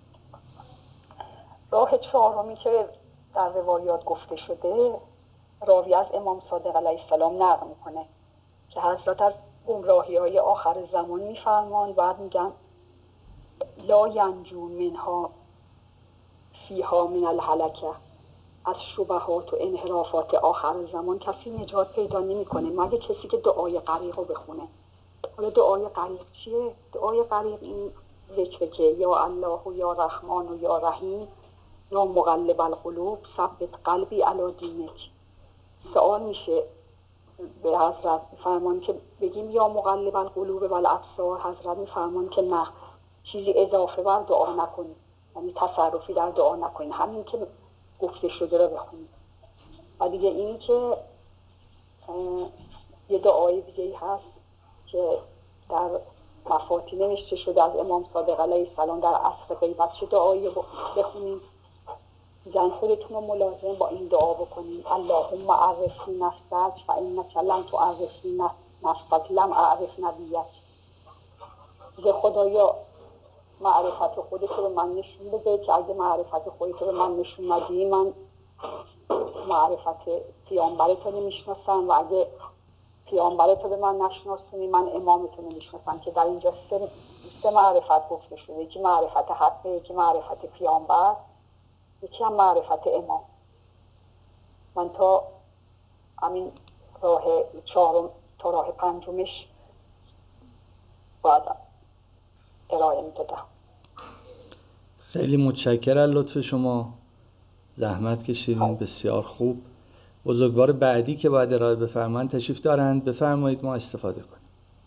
راه چهارمی که در روایات گفته شده، راوی از امام صادق علیه السلام نقل میکنه که حضرت از گمراهی‌های آخر زمان میفرمان، بعد میگن لا ینجو منها فیها من الهلکه، از شبهات و انحرافات آخر زمان کسی نجات پیدا نمیکنه مگه کسی که دعای غریق رو بخونه. حالا دعای غریق چیه؟ دعای غریق این ذکره که یا الله و یا رحمان و یا رحیم یا مقلب القلوب ثبت قلبی علی دینک. سوال میشه به حضرت، فرمان که بگیم یا مقلب القلوب و الابصار، حضرت میفرمان که نه، چیزی اضافه بر دعا نکنید، یعنی تصرفی در دعا نکنید، همین که گفته شده رو بخونید. و دیگه این که یه دعای دیگه‌ای هست که در مفاتی نوشته شده از امام صادق علیه السلام در عصر غیبت، چه دعایی بخونید؟ میگن خودتون رو ملازم با این دعا بکنید: اللهم عرفنی نفسک فانک لم تعرفنی نفسک لم اعرف نبیک. میگه خدایا معرفت خودت رو به من نشون بده که اگه معرفت خودت رو به من نشون ندی من معرفت پیامبرت رو نمیشناسم، و اگه پیامبرت رو به من نشناسونی من امامت رو نمیشناسم. که در اینجا سه معرفت گفته شده، یکی معرفت حقه، یکی معرفت پیامبر، یکی هم معرفت امام. من تا همین راه چهارم تا راه پنجمش باید ارائه میدادم. خیلی متشکرم لطف شما، زحمت کشیدین، بسیار خوب. بزرگوار بعدی که باید ارائه بفرمایند تشریف دارند، بفرمایید ما استفاده کنیم.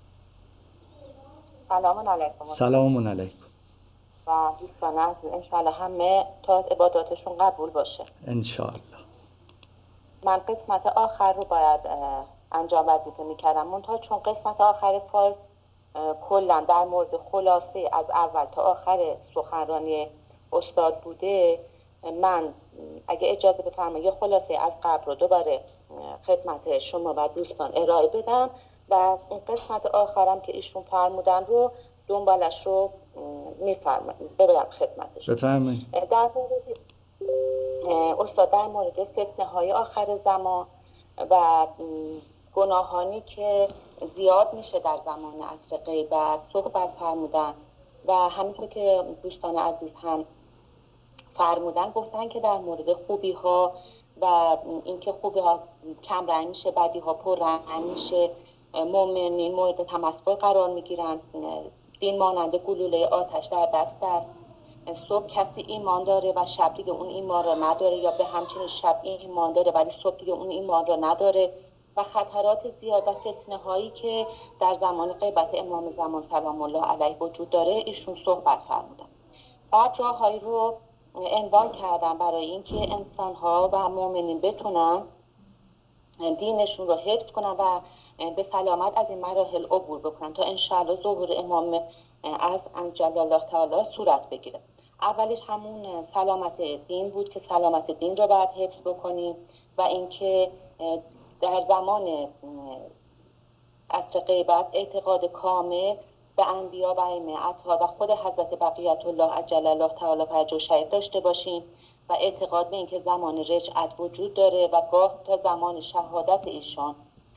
سلام علیکم. سلام علیکم. و دوستان عزیز، انشاءالله همه تا عباداتشون قبول باشه انشاءالله. من قسمت آخر رو باید انجام وظیفه میکردم، منتها چون قسمت آخر فایل کلا در مورد خلاصه از اول تا آخر سخنرانی استاد بوده، من اگه اجازه بفرمایید یه خلاصه از قبل رو دوباره خدمت شما و دوستان ارائه بدم و این قسمت آخرم که ایشون فرمودن رو دنبالش رو ببرم خدمتش. بفرمایید. در مورد استاد در مورد فتنه های آخر زمان و گناهانی که زیاد میشه در زمان عصر غیبت صحبت فرمودن و همینطور که دوستان عزیز هم فرمودن، گفتن که در مورد خوبی ها و اینکه خوبی ها کم رنگ میشه، بدی ها پر رنگ میشه، مؤمنین مورد تمسخر قرار میگیرن، دین مانند گلوله آتش در دست است، صبح کسی ایمان داره و شب دیگه اون ایمان را نداره، یا به همچنین شب ایمان داره ولی صبح دیگه اون ایمان را نداره، و خطرات زیاد و فتنه هایی که در زمان غیبت امام زمان سلام الله علیه وجود داره ایشون صحبت فرمودن. بعد راههایی رو عنوان کردن برای اینکه انسان ها و مؤمنین بتونن دینشون رو حفظ کنن و به سلامت از این مراحل عبور بکنن تا انشاءالله ظهور امام از عجل الله تعالی صورت بگیره. اولش همون سلامت دین بود که سلامت دین رو باید حفظ بکنیم و اینکه در زمان عصر غیبت اعتقاد کامل به انبیا و ائمه اطهار و خود حضرت بقیت الله عجل الله تعالی فرجه شریف داشته باشیم و اعتقاد به اینکه زمان رجعت وجود داره و گاه تا زمان شهادت ایشان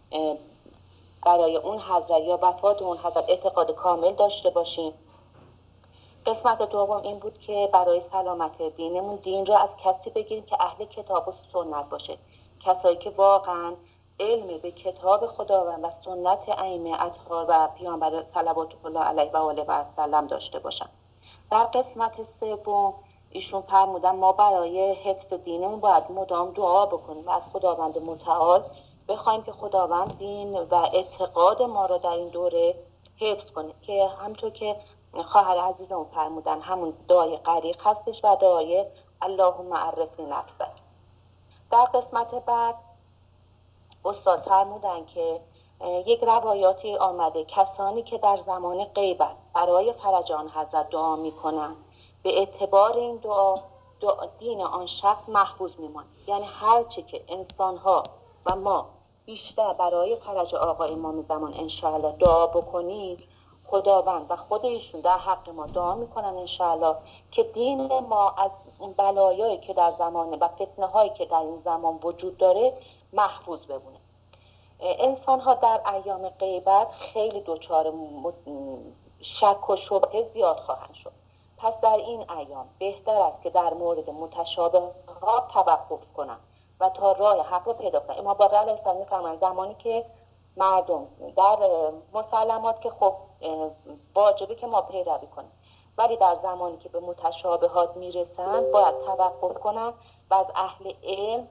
برای اون حضرت یا وفات اون حضرت اعتقاد کامل داشته باشیم. قسمت دوم این بود که برای سلامت دینمون دین رو از کسی بگیریم که اهل کتاب و سنت باشه، کسایی که واقعا علم به کتاب خداوند و سنت ائمه اطهار و پیامبر صلوات الله علیه و آله و سلم داشته باشن. در قسمت سوم ایشون فرمودن ما برای حفظ دینمون باید مدام دعا بکنیم و از خداوند متعال بخوایم که خداوند دین و اعتقاد ما رو در این دوره حفظ کنه، که همونطور که خواهر عزیزمون فرمودن همون دعای غریق هستش و دعای اللهم عرفنی نفسک. در قسمت بعد استاد فرمودن که یک روایاتی آمده کسانی که در زمان غیبت برای فرج آن حضرت دعا میکنن به اعتبار این دعا دین آن شخص محفوظ میماند. یعنی هرچی که انسانها و ما بیشتر برای فرج آقا امام زمان انشاءالله دعا بکنیم، خداوند و خود ایشون در حق ما دعا میکنن انشاءالله که دین ما از اون بلایایی که در زمان و فتنه هایی که در این زمان وجود داره محفوظ بمونه. انسان ها در ایام غیبت خیلی دچار شک و شبهه زیاد خواهند شد. پس در این ایام بهتر است که در مورد متشابهات توقف کنن و تا راه حق رو پیدا کنن. امام باقر علیه السلام میفرمایند زمانی که مردم در مسلمات که خب واجبه که ما پیروی کنیم، ولی در زمانی که به متشابهات میرسن باید توقف کنن و از اهل علم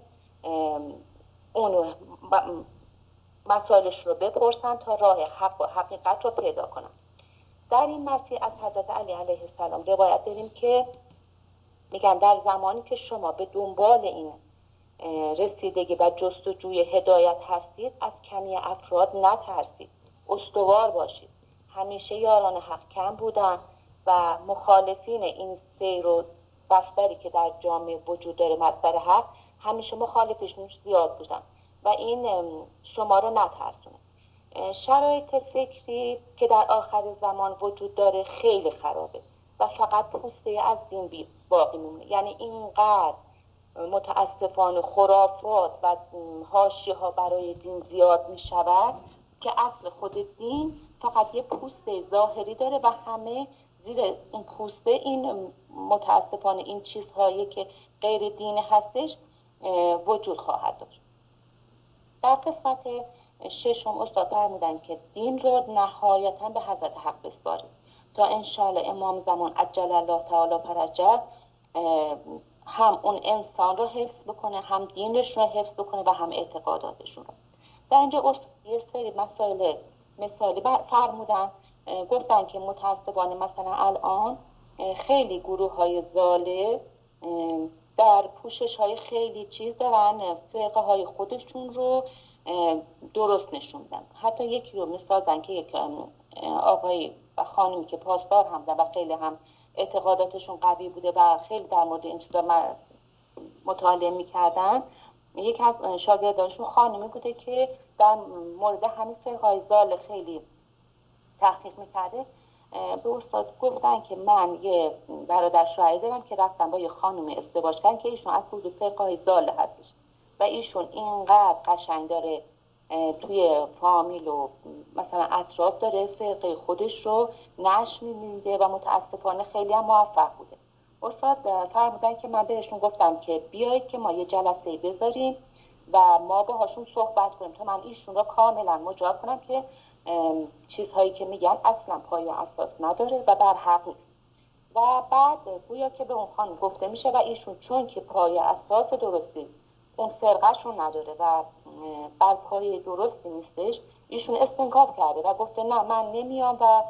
اون مسائلش رو بپرسن تا راه حق و حقیقت رو پیدا کنن. در این مسیر از حضرت علی علیه السلام روایت داریم که میگن در زمانی که شما به دنبال این رسیدگی و جستجوی هدایت هستید از کمی افراد نترسید، استوار باشید. همیشه یاران حق کم بودن و مخالفین این سیر و بستری که در جامعه وجود داره، مصدر حق، همیشه مخالفشون زیاد بودن و این شما رو نترسونه. شرایط فکری که در آخر زمان وجود داره خیلی خرابه و فقط پوسته از دین باقی میمونه. یعنی اینقدر متاسفانه خرافات و حاشیه ها برای دین زیاد می شود که اصل خود دین فقط یه پوسته ظاهری داره و همه زیر این پوسته این متاسفانه این چیزهایی که غیر دین هستش وجود خواهد داشت. در قسمت ششم استاد فرمودن که دین رو نهایتاً به حضرت حق بسپارید تا انشاءالله امام زمان عجل الله تعالی فرجه هم اون انسان رو حفظ بکنه، هم دینش رو حفظ بکنه و هم اعتقاداتشون رو. در اینجا یه سری مسائل مثالی فرمودن، گفتن که متاسفانه مثلا الان خیلی گروه های ظالم در پوشش های خیلی چیز دارن فرقه های خودشون رو درست نشون میدن. حتی یکی رو مثال زن که یک آقای و خانمی که پاسدار هم و خیلی هم اعتقاداتشون قوی بوده و خیلی در مورد این چیزا مطالعه میکردن، یکی از شاگردانشون خانمی بوده که در مورد همین فرقه ظال خیلی تحقیق میکرده. به استاد گفتن که من یه برادر شوهری دارم که رفتم با یه خانم ازدواج کردن که ایشون از حدود فرقه ظال هستش و ایشون اینقدر قشنگ داره توی فامیل و مثلا اطراف داره فرقه خودش رو نشر میده و متاسفانه خیلی هم موفق بوده. استاد فرمودن که من بهشون گفتم که بیایید که ما یه جلسه بذاریم و ما باهاشون صحبت کنیم تا من ایشون رو کاملا مجاب کنم که چیزهایی که میگن اصلا پایه اساس نداره و بر حق نیست. و بعد گویا که به اون خانم گفته میشه و ایشون چون که پایه اساس درستی اون فرقهشون نداره و بر پایه درستی نیستش، ایشون استنکار کرده و گفته نه من نمیام و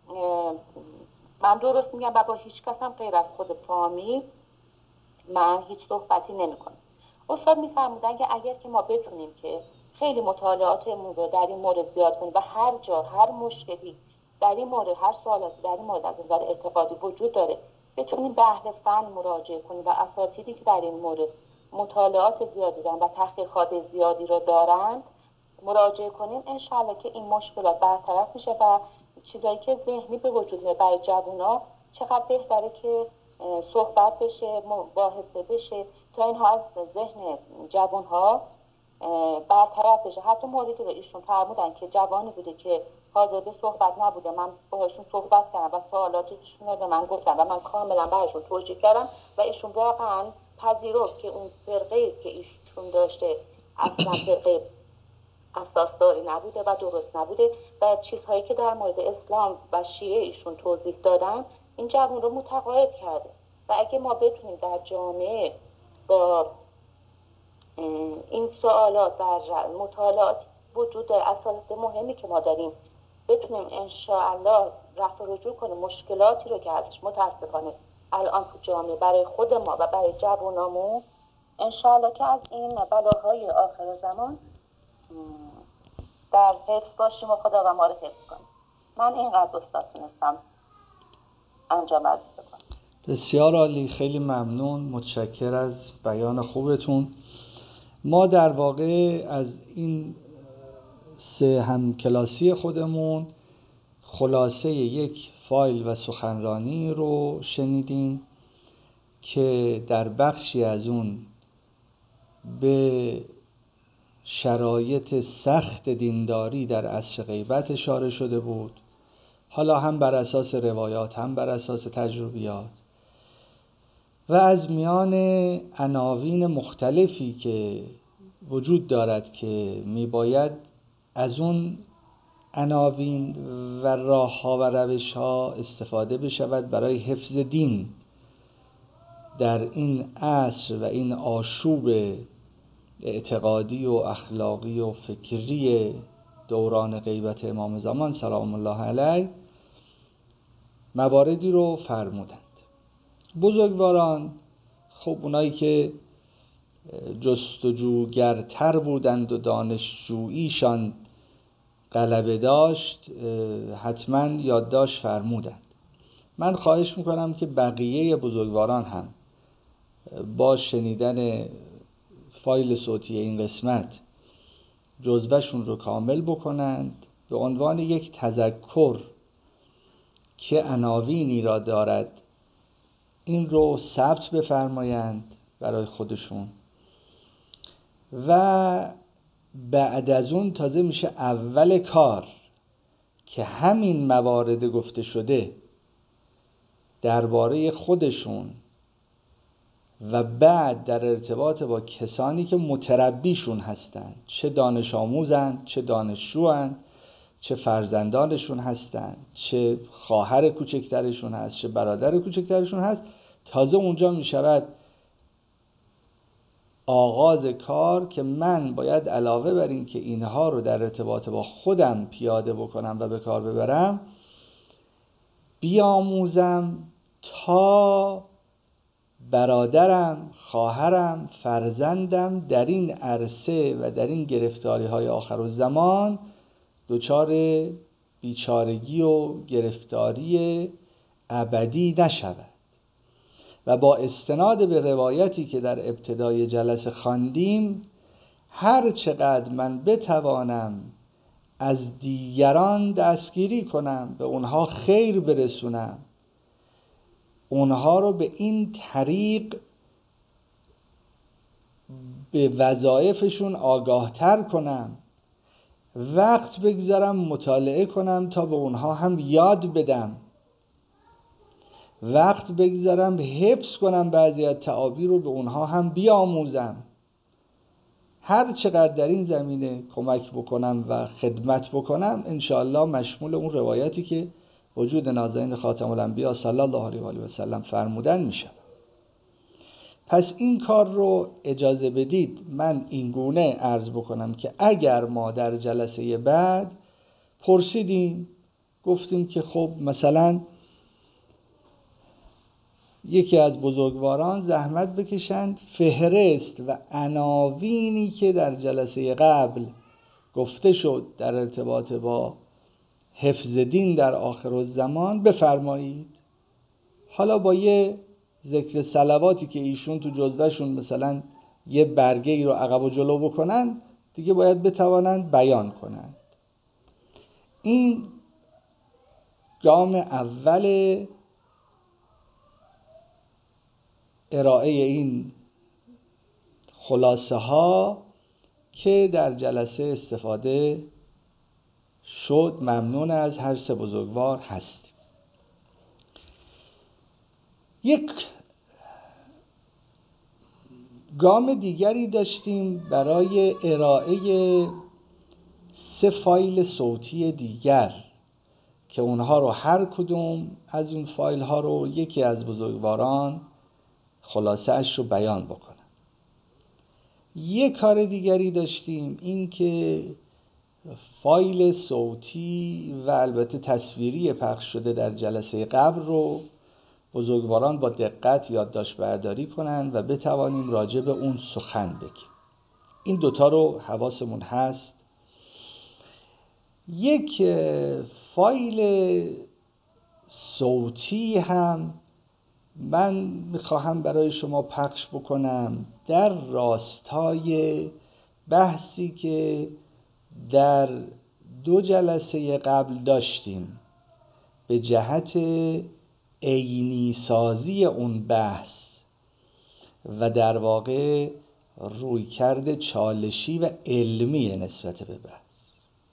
من درست میگم و با هیچ کس هم غیر از خود فامیل من هیچ صحبتی نمیکنم. استاد میفرمودن که اگر که ما بتونیم که خیلی مطالعاتمون رو در این مورد زیاد کنیم و هر جا هر مشکلی در این مورد، هر سوالاتی در این مورد از نظر اعتقادی وجود داره بتونیم به اهل فن مراجعه کنیم و اساتیدی که در این مورد مطالعات زیادی دارن و تحقیقات زیادی رو دارند مراجعه کنیم، انشاءالله که این مشکلات برطرف میشه و چیزایی که ذهنی به وجود میاد برای جوونا، چقدر بهتره که صحبت بشه، مباحثه بشه تا اینها از ذهن جوانها برطرف بشه. حتی موردی رو ایشون فرمودن که جوانی بوده که حاضر به صحبت نبوده، من باهاشون صحبت کردم و سوالاتشون رو به من گفتن و من کاملا براشون توجیه کردم و ایشون واقعا پذیرفت که اون فرقه که ایشون داشته اصلا فرقه اساسداری نبوده و درست نبوده و چیزهایی که در مورد اسلام و شیعه ایشون توضیح دادن این جوان رو متقاعد کرده. و اگه ما بتونیم در جامعه با این سوالات و مطالعات وجود اساس مهمی که ما داریم بتونیم انشاءالله رفع و رجوع کنیم مشکلاتی رو که ازش متاسفانه الان تو جامعه برای خود ما و برای جوانامون، انشاءالله که از این بلاهای آخر زمان در حفظ باشیم و خدا و ما رو حفظ کنیم. من اینقدر استاد تونستم انجام عرض بکنم. بسیار عالی، خیلی ممنون، متشکر از بیان خوبتون. ما در واقع از این 3 همکلاسی خودمون خلاصه یک فایل و سخنرانی رو شنیدیم که در بخشی از اون به شرایط سخت دینداری در عصر غیبت اشاره شده بود، حالا هم بر اساس روایات هم بر اساس تجربیات، و از میان عناوین مختلفی که وجود دارد که میباید از اون عناوین و راه‌ها و روش‌ها استفاده بشود برای حفظ دین در این عصر و این آشوب اعتقادی و اخلاقی و فکری دوران غیبت امام زمان سلام الله علیه، مواردی رو فرمودند. بزرگواران خب اونایی که جستجوگرتر بودند و دانشجوییشان غلبه داشت حتما یادداشت فرمودند. من خواهش میکنم که بقیه بزرگواران هم با شنیدن فایل صوتی این قسمت جزوهشون رو کامل بکنند، به عنوان یک تذکر که عناوینی را دارد این رو ثبت بفرمایند برای خودشون و بعد از اون تازه میشه اول کار که همین موارد گفته شده درباره خودشون و بعد در ارتباط با کسانی که متربیشون هستند، چه دانش آموزند، چه دانشجوند، چه فرزندانشون هستند، چه خواهر کوچکترشون هست، چه برادر کوچکترشون هست، تازه اونجا می شود آغاز کار که من باید علاوه بر این که اینها رو در ارتباط با خودم پیاده بکنم و به کار ببرم، بیاموزم تا برادرم، خواهرم، فرزندم در این عرصه و در این گرفتاری های آخرالزمان دچار بیچارگی و گرفتاری ابدی نشود. و با استناد به روایتی که در ابتدای جلسه خواندیم، هر چقدر من بتوانم از دیگران دستگیری کنم، به اونها خیر برسونم، اونها رو به این طریق به وظایفشون آگاهتر کنم، وقت بگذارم مطالعه کنم تا به اونها هم یاد بدم، وقت بگذارم حفظ کنم بعضی از تعابیر رو به اونها هم بیاموزم. هر چقدر در این زمینه کمک بکنم و خدمت بکنم، انشاءالله مشمول اون روایتی که وجود نازنین خاتم الانبیا صلی الله علیه و آله و سلم فرمودن میشم. پس این کار رو اجازه بدید من این گونه عرض بکنم که اگر ما در جلسه بعد پرسیدیم، گفتیم که خب مثلا یکی از بزرگواران زحمت بکشند فهرست و عناوینی که در جلسه قبل گفته شد در ارتباط با حفظ دین در آخرالزمان بفرمایید. حالا با یه ذکر صلواتی که ایشون تو جزوهشون مثلا یه برگه ای رو عقب و جلو بکنن، دیگه باید بتوانند بیان کنند. این گام اول ارائه این خلاصه ها که در جلسه استفاده شد. ممنون از هر سه بزرگوار هستیم. یک گام دیگری داشتیم برای ارائه 3 فایل صوتی دیگر که اونها رو هر کدوم از اون فایل ها رو یکی از بزرگواران خلاصه اش رو بیان بکنن. یک کار دیگری داشتیم، این که فایل صوتی و البته تصویری پخش شده در جلسه قبل رو بزرگواران با دقت یادداشت برداری کنن و بتوانیم راجع به اون سخن بگیم. این دوتا رو حواسمون هست. یک فایل صوتی هم من میخواهم برای شما پخش بکنم در راستای بحثی که در 2 جلسه قبل داشتیم به جهت عینی سازی اون بحث و در واقع رویکرد چالشی و علمی نسبت به بحث.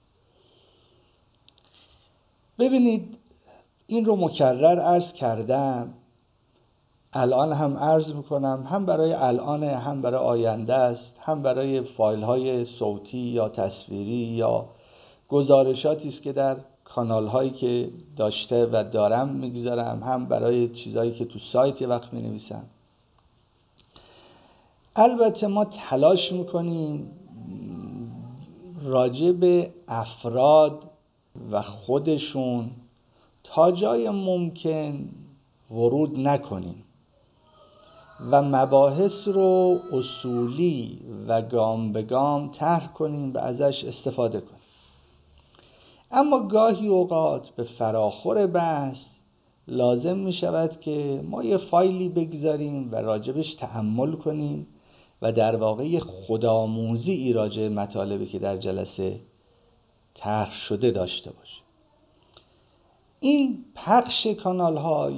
ببینید، این رو مکرر عرض کردم، الان هم عرض میکنم، هم برای الان هم برای آینده است، هم برای فایل های صوتی یا تصویری یا گزارشاتی است که در کانال هایی که داشته و دارم میگذارم، هم برای چیزایی که تو سایت یه وقت مینویسم. البته ما تلاش میکنیم راجع به افراد و خودشون تا جای ممکن ورود نکنیم و مباحث رو اصولی و گام به گام طرح کنیم و ازش استفاده کنیم. اما گاهی اوقات به فراخور بحث لازم می شود که ما یه فایلی بگذاریم و راجبش تأمل کنیم و در واقع خودآموزی راجع مطالبی که در جلسه طرح شده داشته باشیم. این پخش کانال ها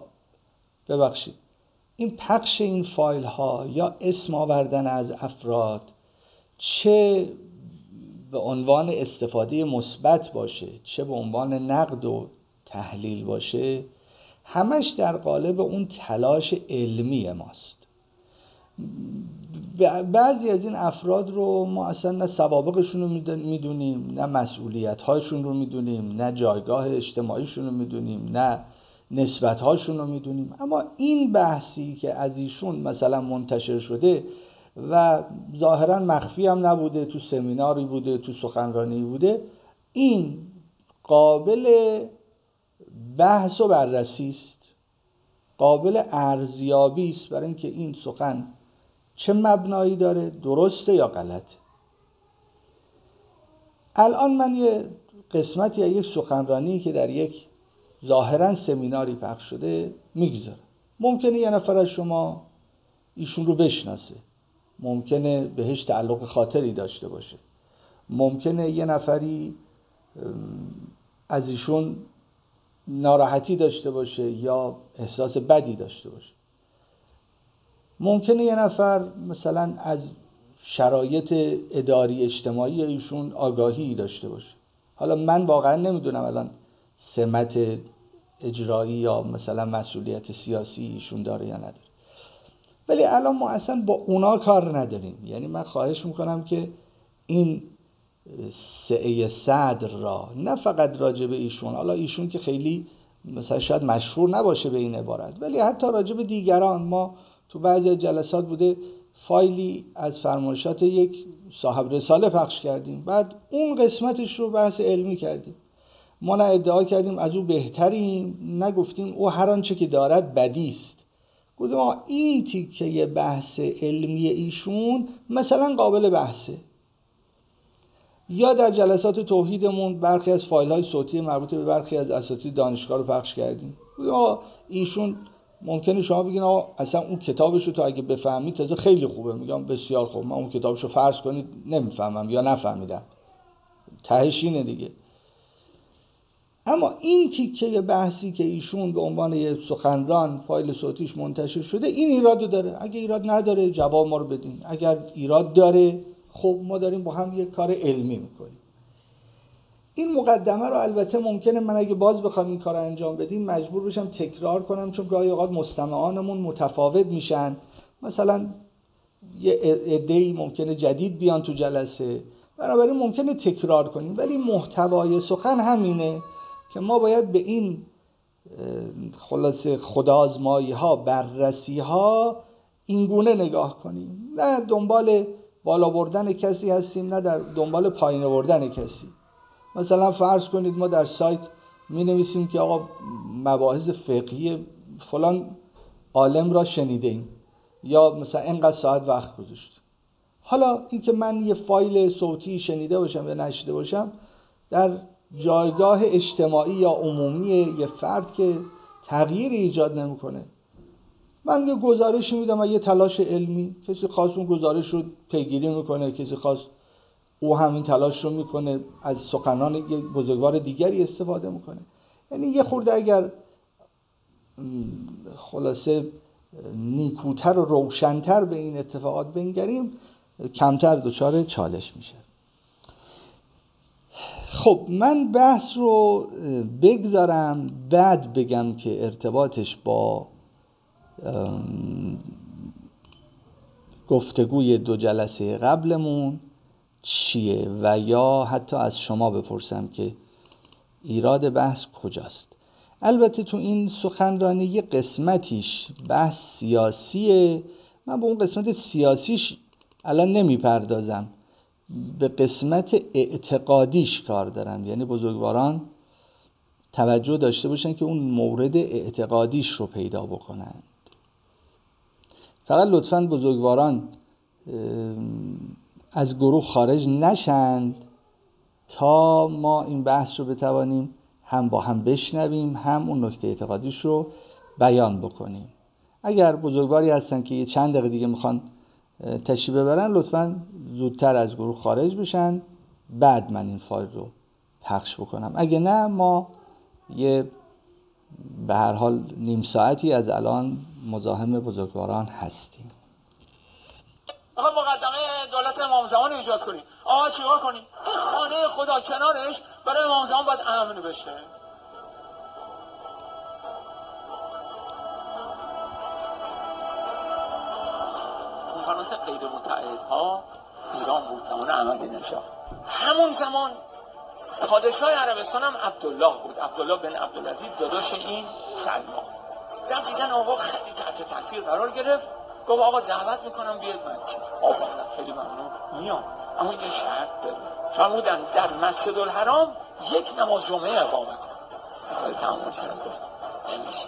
این پخش این فایل ها یا اسم آوردن از افراد، چه به عنوان استفاده مثبت باشه چه به عنوان نقد و تحلیل باشه، همش در قالب اون تلاش علمی ماست. بعضی از این افراد رو ما اصلا نه سوابقشون رو میدونیم، نه مسئولیت‌هاشون رو میدونیم، نه جایگاه اجتماعیشون رو میدونیم، نه نسبت‌هاشون رو میدونیم. اما این بحثی که از ایشون مثلا منتشر شده و ظاهراً مخفی هم نبوده، تو سمیناری بوده، تو سخنرانی بوده، این قابل بحث و بررسی است، قابل ارزیابی است برای اینکه این سخن چه مبنایی داره، درسته یا غلطه. الان من یه قسمتی یا یک سخنرانی که در یک ظاهراً سمیناری پخش شده میگذارم. ممکنه یه نفر از شما ایشون رو بشناسه، ممکنه بهش تعلق خاطری داشته باشه، ممکنه یه نفری از ایشون ناراحتی داشته باشه یا احساس بدی داشته باشه، ممکنه یه نفر مثلا از شرایط اداری اجتماعی ایشون آگاهی داشته باشه. حالا من واقعا نمیدونم الان سمت اجرایی یا مثلا مسئولیت سیاسی ایشون داره یا نداره، ولی الان ما اصلا با اونا کار نداریم. یعنی من خواهش میکنم که این سعه صدر را نه فقط راجع به ایشون، حالا ایشون که خیلی مثلا شاید مشهور نباشه به این عبارت، ولی حتی راجع به دیگران، ما تو بعضی جلسات بوده فایلی از فرمایشات یک صاحب رساله پخش کردیم، بعد اون قسمتش رو بحث علمی کردیم. ما نه ادعا کردیم از او بهتریم، نه گفتیم او هر آنچه که دارد بدی است. گفتیم این تیکه بحث علمی ایشون مثلا قابل بحثه. یا در جلسات توحیدمون برخی از فایل‌های صوتی مربوط به برخی از اساتید دانشگاه رو پخش کردیم. ایشون ممکنه شما بگین اصلا اون کتابش رو تو اگه بفهمید تازه خیلی خوبه. میگم بسیار خوب، من اون کتابش رو فرض کنید نمیفهمم یا نفهمیدم، تهش اینه دیگه. اما این تیکه بحثی که ایشون به عنوان یک سخنران فایل صوتیش منتشر شده این ایرادو داره. اگه ایراد نداره جواب ما رو بدین، اگر ایراد داره خب ما داریم با هم یک کار علمی میکنیم. این مقدمه رو البته ممکنه من اگه باز بخوام این کار رو انجام بدیم مجبور بشم تکرار کنم، چون گاهی اوقات مستمعانمون متفاوت میشن. مثلا یه عده‌ای ممکنه جدید بیان تو جلسه، بنابراین ممکنه تکرار کنیم، ولی محتوای سخن همینه که ما باید به این خلاصه خودآزمایی ها، بررسی ها این گونه نگاه کنیم. نه دنبال بالا بردن کسی هستیم، نه در دنبال پایین آوردن کسی. مثلا فرض کنید ما در سایت می نویسیم که آقا مباحث فقهی فلان عالم را شنیدیم، یا مثلا اینقدر ساعت وقت گذاشتیم. حالا این که من یه فایل صوتی شنیده باشم یا نشنیده باشم در جایگاه اجتماعی یا عمومی یه فرد که تغییری ایجاد نمیکنه. من یه گزارشی میدم و یه تلاش علمی، کسی خاص اون گزارش رو پیگیری میکنه، کسی خاص او همین تلاش رو میکنه، از سخنان یه بزرگوار دیگری استفاده میکنه. یعنی یه خورده اگر خلاصه نیکوتر و روشنتر به این اتفاقات بنگریم کمتر دچار چالش میشه. خب من بحث رو بگذارم بعد بگم که ارتباطش با گفتگوی 2 جلسه قبلمون چیه، و یا حتی از شما بپرسم که ایراد بحث کجاست. البته تو این سخنرانی یه قسمتیش بحث سیاسیه، من به اون قسمت سیاسیش الان نمیپردازم، به قسمت اعتقادیش کار دارم. یعنی بزرگواران توجه داشته باشن که اون مورد اعتقادیش رو پیدا بکنن. فقط لطفاً بزرگواران از گروه خارج نشند تا ما این بحث رو بتوانیم هم با هم بشنویم، هم اون نکته اعتقادیش رو بیان بکنیم. اگر بزرگواری هستن که یه چند دقیقه دیگه میخوان تشریف ببرن لطفاً زودتر از گروه خارج بشن، بعد من این فایل رو پخش بکنم. اگه نه ما یه به هر حال نیم ساعتی از الان مزاحم بزرگواران هستیم. آقا مقدمه دولت امام زمان ایجاد کنیم. آقا چیکار کنیم؟ این خانه خدا کنارش برای امام زمان باید امن بشه. کنفرانس غیر متعهدها ایران بود زمان احمدی نژاد. همون زمان پادشاه عربستان هم عبدالله بود، عبدالله بن عبدالعزیز داداش این سلمان. در دیدن آقا خیلی تحت تاثیر قرار گرفت، گفت آقا دعوت میکنم بیاد مکه. آقا خیلی ممنون میام، اما یه شرط داره. فرمودن در مسجد الحرام یک نماز جمعه اقامه کن. آقا تمام شد گفت نمیشه.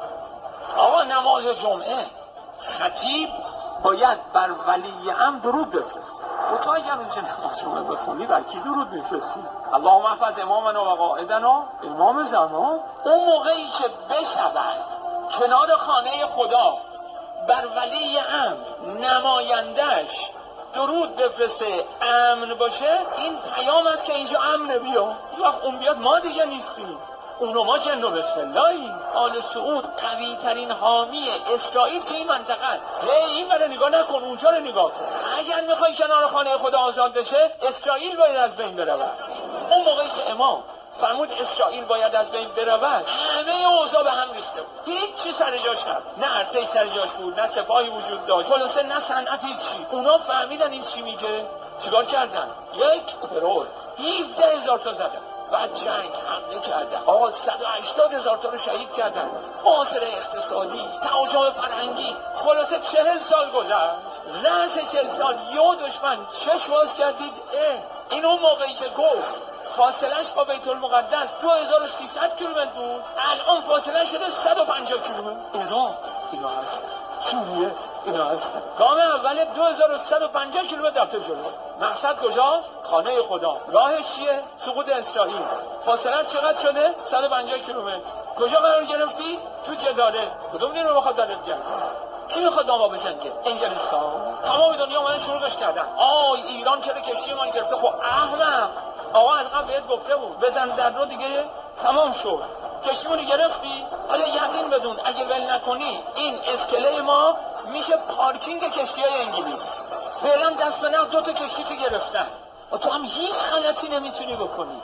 آقا نماز جمعه خطیب باید بر ولی امر درود بفرست. تو اگر اونجا نماز جمعه بخونی بر کی درود میفرستی؟ اللهم احفظ امامنا و قائدنا امام زمان. اون موقعی که بشود کنار خانه خدا بر ولی امر نمایندش درود بفرسته امن باشه، این پیام است که اینجا امن بیا. وقت اون بیاد ما دیگه نیستیم، اونو ما جن و بسم اللهی. آل سعود قوی ترین حامی اسرائیل که این منطقه. این برای نگاه نکن، اونجا رو نگاه کن. اگر میخوای کنار خانه خدا آزاد بشه اسرائیل باید از بین برود. اون موقعی که امام فرمود اسرائیل باید از بین برود همه اوضاع به هم ریخته بود، هیچ چی سر جاش نبود، نه ارتش سر جاش بود، نه سپاهی وجود داشت، خلاصه نه صنعت، هیچی. اونا فهمیدن این چی میگه، چیکار کردن؟ یک ترور 17,000 تا زدن، بعد جنگ حمله کردن، آقا 180,000 تا رو شهید کردن، محاصره اقتصادی، تهاجم فرهنگی، خلاصه 40 سال گذشت. رأس 40 سال یه دشمن چشم باز کردید. این اون موقعی که گفت فاصلهش با بیت المقدس 2300 کیلومتر بود، الان فاصله شده 150 کیلومتر. ایران اینا هست، سوریه اینا هست. گام اول 2150 کیلومتر رفته جلو. مقصد کجاست؟ خانه خدا. راهش چیه؟ سقوط اسرائیل. فاصله چقدر شده؟ 150 کیلومتر. کجا قرار گرفتی؟ تو جداره. کدوم دین رو بخواد دلت گرد؟ کی میخواد داما بجنگه؟ انگلستان. تمام دنیا اومدن شروعش کردن. ایران چرا کشتی ما گرفته؟ خب احمق، آقا از قبل بهت گفته بود بزن در رو دیگه تمام شد. کشتیمونو گرفتی؟ حالا یقین بدون اگه ول نکنی این اسکله ما میشه پارکینگ کشتی‌های انگلیس. فعلا دست به نقد 2 تا کشتی تو گرفتن و تو هم هیچ غلطی نمیتونی بکنی.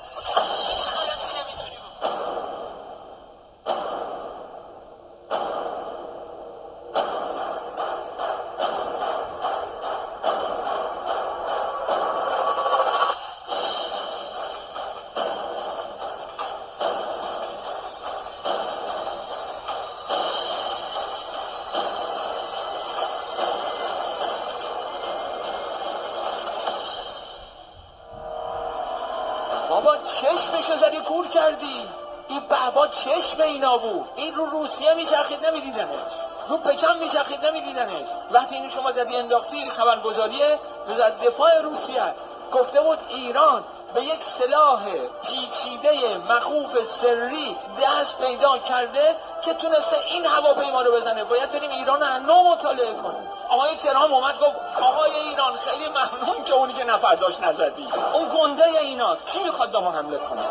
بابا چشمشو زدی کور کردی. این بابا چشم اینا بود. این رو روسیه میچرخید نمیدیدنش، رو پکن میچرخید نمیدیدنش. وقتی اینو شما زدی انداختی، خبرگزاریه وزارت دفاع روسیه گفته بود ایران به یک سلاح پیچیده مخوف سری دست پیدا کرده که تونسته این هواپیما رو بزنه. باید بریم ایران رو از نو مطالعه کنیم. آقای ترام اومد گفت آقای ایران خیلی ممنون که اونی که نفر داشت نزدی. اون گنده ایناست، کی میخواد به ما حمله کنه؟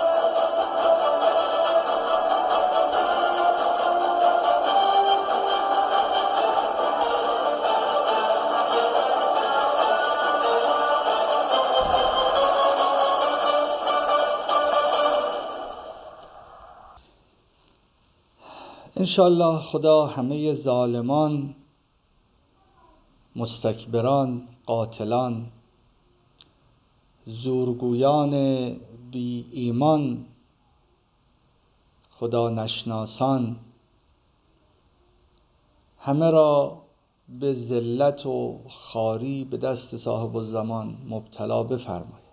انشالله خدا همه ظالمان، مستکبران، قاتلان، زورگویان بی ایمان، خدا نشناسان، همه را به ذلت و خواری به دست صاحب الزمان مبتلا بفرماید.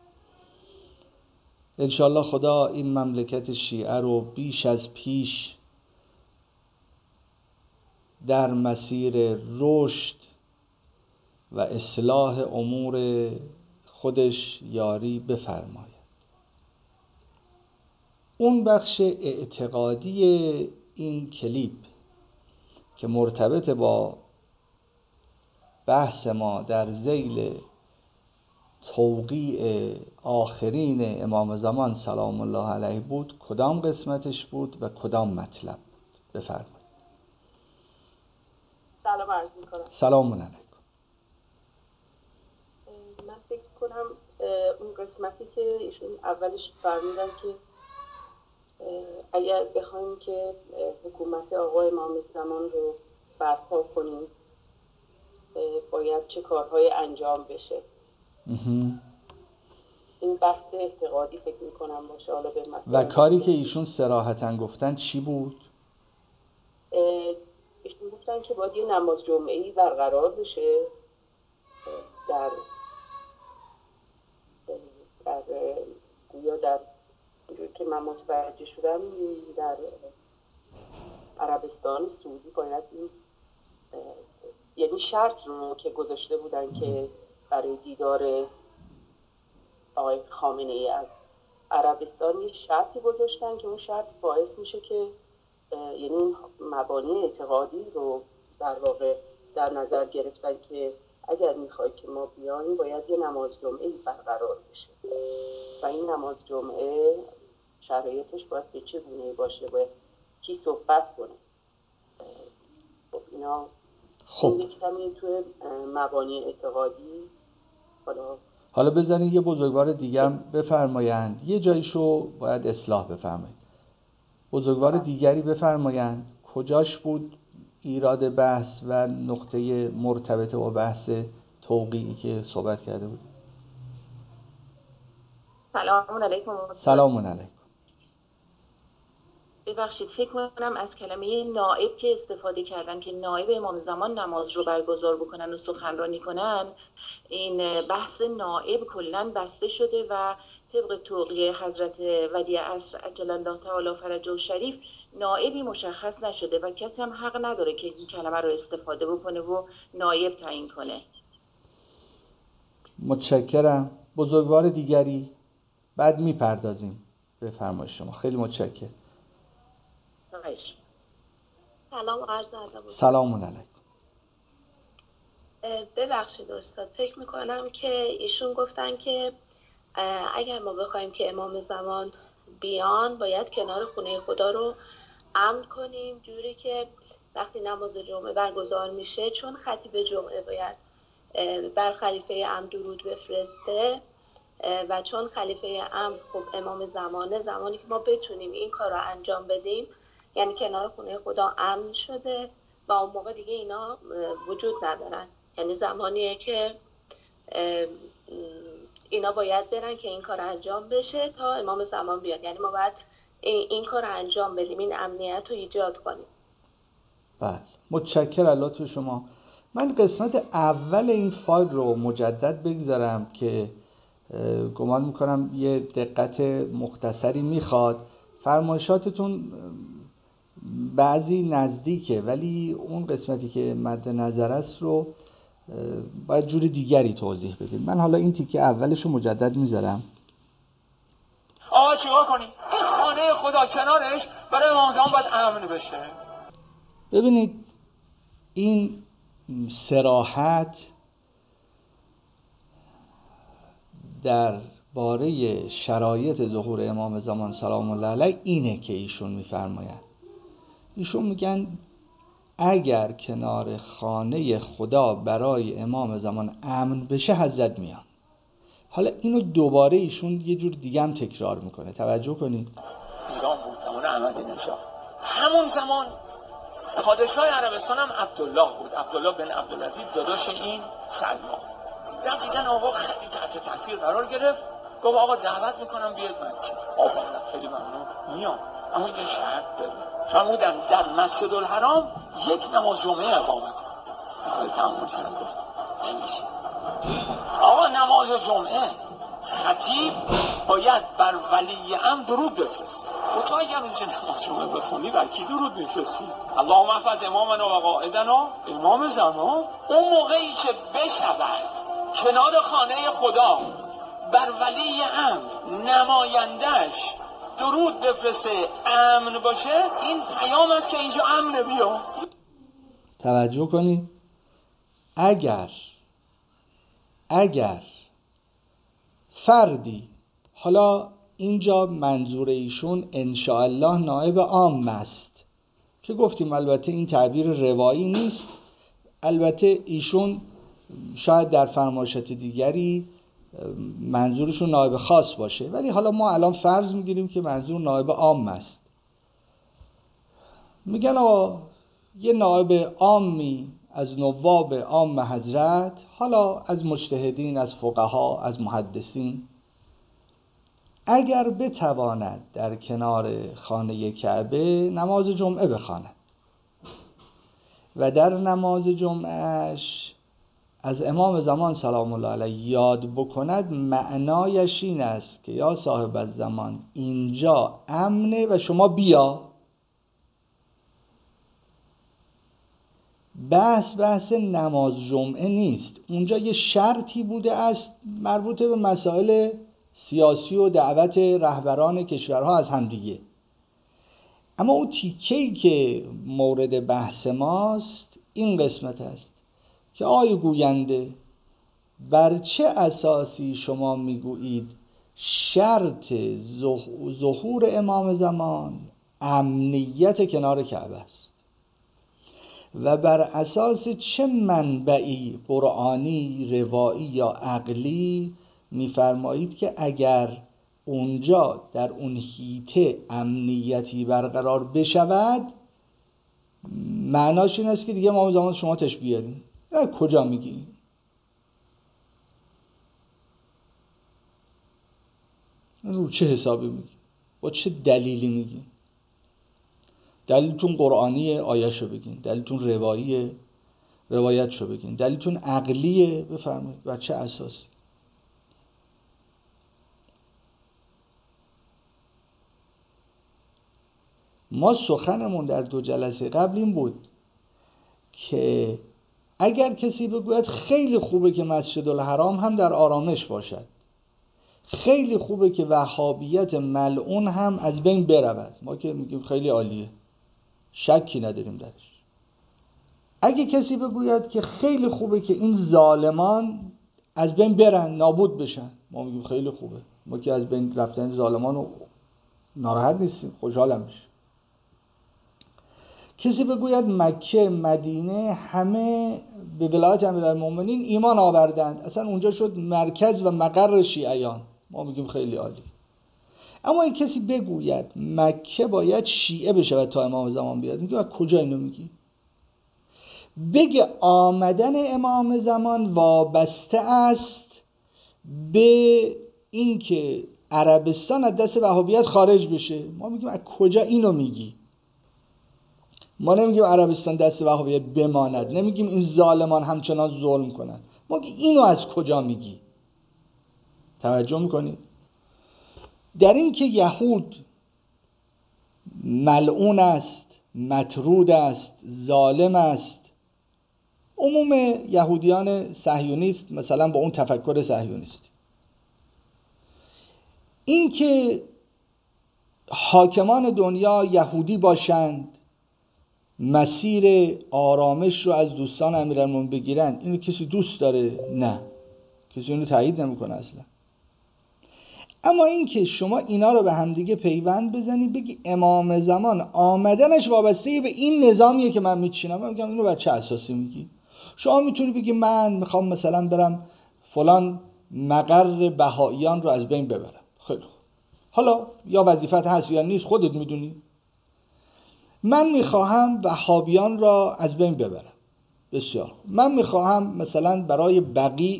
انشالله خدا این مملکت شیعه رو بیش از پیش در مسیر رشد و اصلاح امور خودش یاری بفرماید. اون بخش اعتقادی این کلیپ که مرتبط با بحث ما در ذیل توقیع آخرین امام زمان سلام الله علیه بود، کدام قسمتش بود و کدام مطلب بود؟ بفرمایید. سلام عرض میکنم. سلام علیکم. من فکر کنم اون قسمتی که ایشون اولش فرمودن که اگر بخوایم که حکومت آقای امام زمان رو برپا کنیم باید چه کارهای انجام بشه. این بحث اعتقادی فکر میکنم باشه. حالا به و کاری که ایشون صراحتاً گفتن چی بود؟ ایشون گفتن که باید یه نماز جمعه‌ای برقرار بشه در که من متوجه شدم در عربستان سعودی باید این یعنی شرط رو که گذاشته بودن که برای دیدار آقای خامنه ای از عربستان یه شرطی گذاشتن که اون شرط باعث میشه که یعنی مبانی اعتقادی رو در واقع در نظر گرفتن که اگر میخوای که ما بیایم باید یه نماز جمعه برقرار بشه و این نماز جمعه شرایطش باید به چه گونه‌ای باشه، باید کی صحبت کنه. خب اینا این کمی توی مبانی اعتقادی. حالا بذارین یه بزرگوار دیگه هم بفرمایند، یه جایشو باید اصلاح بفرمایید. بزرگوار دیگری بفرمایند کجاش بود ایراد بحث و نقطه مرتبط با بحث توقیعی که صحبت کرده بود. سلام علیکم. سلام علیکم. ببخشید فکر کنم از کلمه نائب که استفاده کردن که نائب امام زمان نماز رو برگزار بکنن و سخنرانی کنن، این بحث نائب کلن بسته شده و طبق توقیع حضرت ودیع عصر عجل الله تعالی فرجه شریف نائبی مشخص نشده و کسی هم حق نداره که این کلمه رو استفاده بکنه و نائب تعیین کنه. متشکرم. بزرگوار دیگری بعد میپردازیم. بفرمایید شما. خیلی متشکرم. سلام عرض ادب. سلام علیکم. ببخشید استاد، فکر میکنم که ایشون گفتن که اگر ما بخوایم که امام زمان بیان باید کنار خونه خدا رو امن کنیم، جوری که وقتی نماز جمعه برگزار میشه، چون خطیب جمعه باید بر خلیفه امر درود بفرسته و چون خلیفه امر خب امام زمانی که ما بتونیم این کار رو انجام بدیم، یعنی کنار خونه خدا امن شده و اون موقع دیگه اینا وجود ندارن. یعنی زمانیه که اینا باید برن که این کار انجام بشه تا امام زمان بیاد. یعنی ما باید این کار انجام بدیم، این امنیت رو ایجاد کنیم. بله، متشکرم لطف شما. من قسمت اول این فایل رو مجدد بگذارم که گمان میکنم یه دقت مختصری میخواد. فرمایشاتتون بعضی نزدیکه، ولی اون قسمتی که مد نظر است رو باید جور دیگری توضیح بدیم. من حالا این تیکه اولش رو مجدد میذارم. آقا چیکار کنیم؟ این خانه خدا کنارش برای امام زمان باید امن بشه. ببینید این صراحت در باره شرایط ظهور امام زمان سلام الله علیه اینه که ایشون میفرمایند. ایشون میگن اگر کنار خانه خدا برای امام زمان امن بشه حضرت میان. حالا اینو دوباره ایشون یه جور دیگه هم تکرار میکنه، توجه کنید. ایران بود زمان احمدی‌نژاد، همون زمان پادشاه عربستان هم عبدالله بود، عبدالله بن عبدالعزیز داداش این سلمان. دیدن آقا خیلی تحت تاثیر قرار گرفت، گفت آقا دعوت میکنم بیاید مکه. آقا خیلی ممنون میام، اما یه شرط داره، فرمودن در مسجد الحرام یک نماز جمعه اقامه کن. آقا تمام شد، گفت نمیشه. آقا نماز جمعه خطیب باید بر ولی امر درود بفرسته. و تو اگر اونجا نماز جمعه بخونی بر کی درود میفرستی؟ اللهم احفظ امامنا و قائدنا، امام زمان. اون موقعی که بشود کنار خانه خدا بر ولی امر نمایندش درود بفرسته، امن باشه، این پیام است که اینجا امنه. بیا توجه کنید. اگر فردی، حالا اینجا منظور ایشون انشاءالله نائب عام است که گفتیم البته این تعبیر روایی نیست، البته ایشون شاید در فرمایشات دیگری منظورشون نائب خاص باشه، ولی حالا ما الان فرض میگیریم که منظور نائب عام است. میگن آقا یه نائب عامی از نواب عام حضرت، حالا از مجتهدین، از فقها، از محدثین، اگر بتواند در کنار خانه کعبه نماز جمعه بخواند و در نماز جمعهش از امام زمان سلام الله علیه یاد بکند، معنایش این است که یا صاحب الزمان اینجا امنه و شما بیا. بحث نماز جمعه نیست، اونجا یه شرطی بوده است مربوط به مسائل سیاسی و دعوت رهبران کشورها از همدیگه. اما اون تیکه‌ای که مورد بحث ماست این قسمت است که آی گوینده، بر چه اساسی شما میگویید شرط ظهور امام زمان امنیت کنار کعبه است و بر اساس چه منبعی قرآنی، روایی یا عقلی میفرمایید که اگر اونجا در اون حیطه امنیتی برقرار بشود معناش این است که دیگه امام زمان شما تش بیارین؟ کجا میگی؟ رو چه حسابی میگی؟ با چه دلیلی میگی؟ دلیلتون قرآنیه، آیه‌شو بگین. دلیلتون رواییه، روایتشو بگین. دلیلتون عقلیه، بفرمایید. بر چه اساس؟ ما سخنمون در 2 جلسه قبل این بود که اگر کسی بگوید خیلی خوبه که مسجد الحرام هم در آرامش باشد، خیلی خوبه که وهابیت ملعون هم از بین برود، ما که میگیم خیلی عالیه، شکی نداریم درش. اگه کسی بگوید که خیلی خوبه که این ظالمان از بین برن، نابود بشن، ما میگیم خیلی خوبه، ما که از بین رفتن ظالمان رو ناراحت نیستیم، خوشحالم میشه. کسی بگوید مکه مدینه همه به ولایت امیرالمومنین ایمان آوردند، اصلا اونجا شد مرکز و مقر شیعیان، ما میگیم خیلی عالی. اما این کسی بگوید مکه باید شیعه بشه تا امام زمان بیاد، میگه از کجا اینو میگی؟ بگه آمدن امام زمان وابسته است به اینکه عربستان از دست وهابیت خارج بشه. ما میگیم از کجا اینو میگی؟ ما نمیگیم عربستان دست وهابیت بماند، نمیگیم این ظالمان همچنان ظلم کنند، ما میگیم اینو از کجا میگی؟ توجه میکنید؟ در این که یهود ملعون است، مطرود است، ظالم است، عموم یهودیان صهیونیست مثلا با اون تفکر صهیونیستی، این که حاکمان دنیا یهودی باشند، مسیر آرامش رو از دوستان امیرالمومنین بگیرن، اینو کسی دوست داره؟ نه، کسی اینو تایید نمیکنه اصلا. اما این که شما اینا رو به همدیگه پیوند بزنی، بگی امام زمان آمدنش وابسته به این نظامیه که من میچینم، من میگم اینو بر چه اساسی میگی؟ شما میتونی بگی من میخوام مثلا برم فلان مقر بهائیان رو از بین ببرم، خیلی خوب، حالا یا وظیفت هست یا نیست خودت میدونی. من میخواهم وهابیان را از بین ببرم، بسیار. من میخواهم مثلا برای بقیع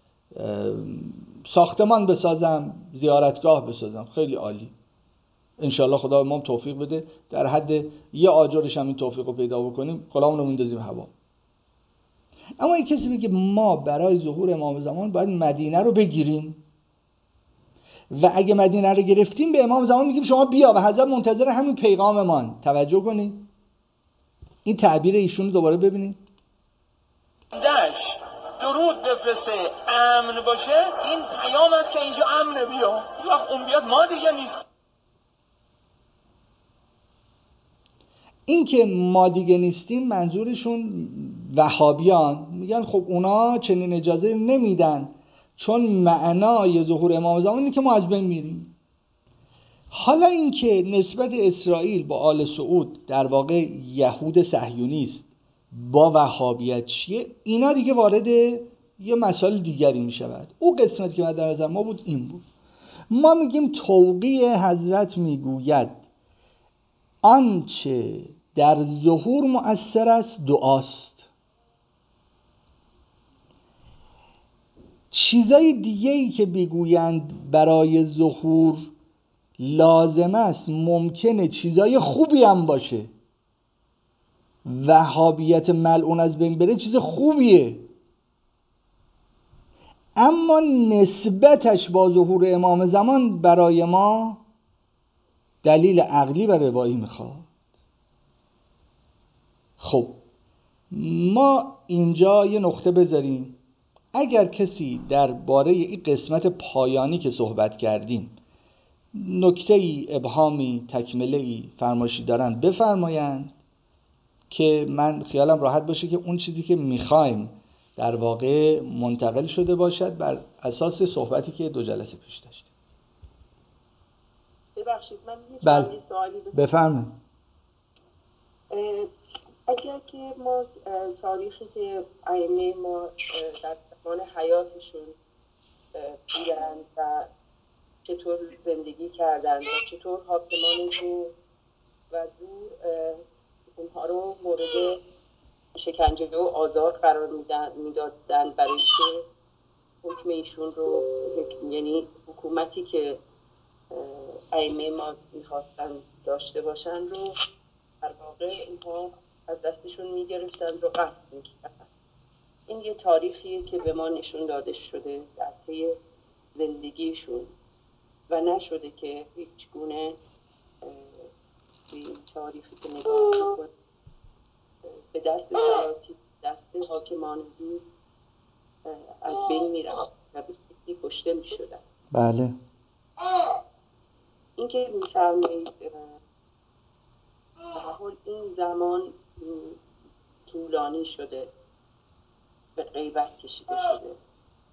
ساختمان بسازم، زیارتگاه بسازم، خیلی عالی، انشالله خدا امام توفیق بده، در حد یه آجرش هم این توفیق رو پیدا بکنیم، کلامون رو میندازیم هوا. اما یک کسی بگه ما برای ظهور امام زمان باید مدینه رو بگیریم و اگه مدینه رو گرفتیم به امام زمان میگیم شما بیا و حضرت منتظر همین پیغاممان. توجه کنید، این تعبیر ایشون رو دوباره ببینید. درود بفرسته، امن باشه، این پیام است که اینجا امنه، بیا. وقت اون بیاد ما دیگه نیست. این که ما دیگه نیستیم منظورشون وهابیان میگن خب اونا چنین اجازه نمیدن چون معنای ظهور امام زمان اینه که ما از بین میریم. حالا این که نسبت اسرائیل با آل سعود در واقع یهود صهیونیست با وهابیت چیه، اینا دیگه وارد یه مسائل دیگری می شود. او قسمتی که در نظر ما بود این بود. ما میگیم توقیع حضرت میگوید آنچه در ظهور مؤثر است دعاست. چیزای دیگه‌ای که بگویند برای ظهور لازم است، ممکنه چیزای خوبی هم باشه. وهابیت ملعون از بین بره چیز خوبیه، اما نسبتش با ظهور امام زمان برای ما دلیل عقلی و روایی میخواد. خب ما اینجا یه نقطه بذاریم. اگر کسی درباره این قسمت پایانی که صحبت کردیم نکته‌ای، ابهامی، تکمله‌ای، فرمایشی دارن بفرمایند که من خیالم راحت باشه که اون چیزی که میخوایم در واقع منتقل شده باشد بر اساس صحبتی که 2 جلسه پیش داشتیم. ببخشید من یه سوالی بفرمایید. اگر که ما تاریخی که ائمه ما در زمان حیاتشون بودن و چطور زندگی کردن و چطور حاکمان و زور اونها رو مورد شکنجه و آزار قرار میدادن برای که حکم ایشون رو، یعنی حکومتی که ائمه ما میخواستن داشته باشن رو در واقع اینها از دستشون میگرفتن رو قصد میکردن. این یه تاریخیه که به ما نشون داده شده در طی زندگیشون و نشده که هیچ گونه این تاریخی که نگاه میکنه به دست سلاطین، دست حاکمان زور از بین میرفت و به کشته میشدن. بله. این که میفرمایید این زمان طولانی شده، به غیبت کشیده شده،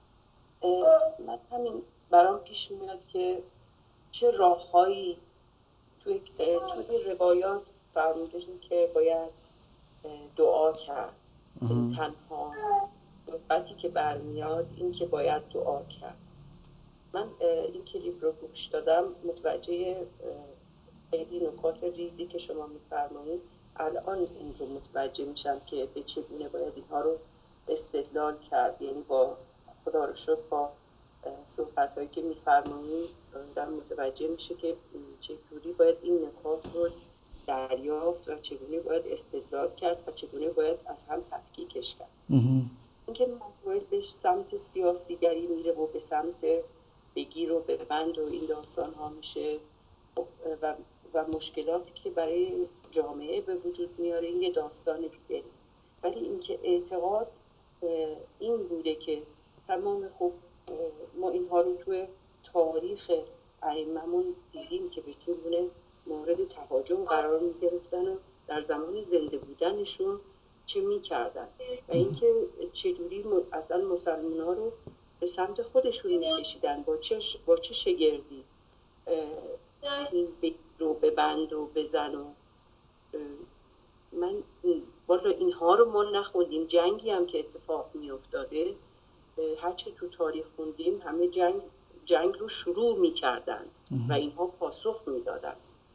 من همین برام پیش میاد که چه راههایی توی روایات فرمودیم که باید دعا کرد. تنها صحبتی که برمیاد این که باید دعا کرد. من این کلیپ رو گوش دادم، متوجه خیلی نکات ریزی که شما میفرمایید الان این رو متوجه میشم که به چگونه باید اینها رو استدلال کرد. یعنی با خدا رو شکر با صحبت هایی که میفرمایید آدم متوجه میشه که چجوری باید این نکات رو دریافت و چگونه باید استدلال کرد و چگونه باید از هم تفکیکش کرد. اینکه مسائل به سمت سیاسیگری میره و به سمت بگیر و ببند و این داستان ها میشه و مشکلاتی که برای جامعه به وجود میاره این یه داستان دیگه. ولی اینکه اعتقاد این بوده که تمام خب ما اینها رو توی تاریخ ائمه‌مون دیدیم که به چگونه مورد تهاجم قرار میگرفتن و در زمان زنده بودنشون چه میکردن و اینکه چجوری اصلا مسلمان‌ها رو به سمت خودشون میکشیدن با چه شگردی این رو ببند و بزن و من والا اینها رو ما نخوندیم. جنگی هم که اتفاق میافتاده هرچه تو تاریخ خوندیم همه جنگ رو شروع میکردن و اینها پاسخ میدادن.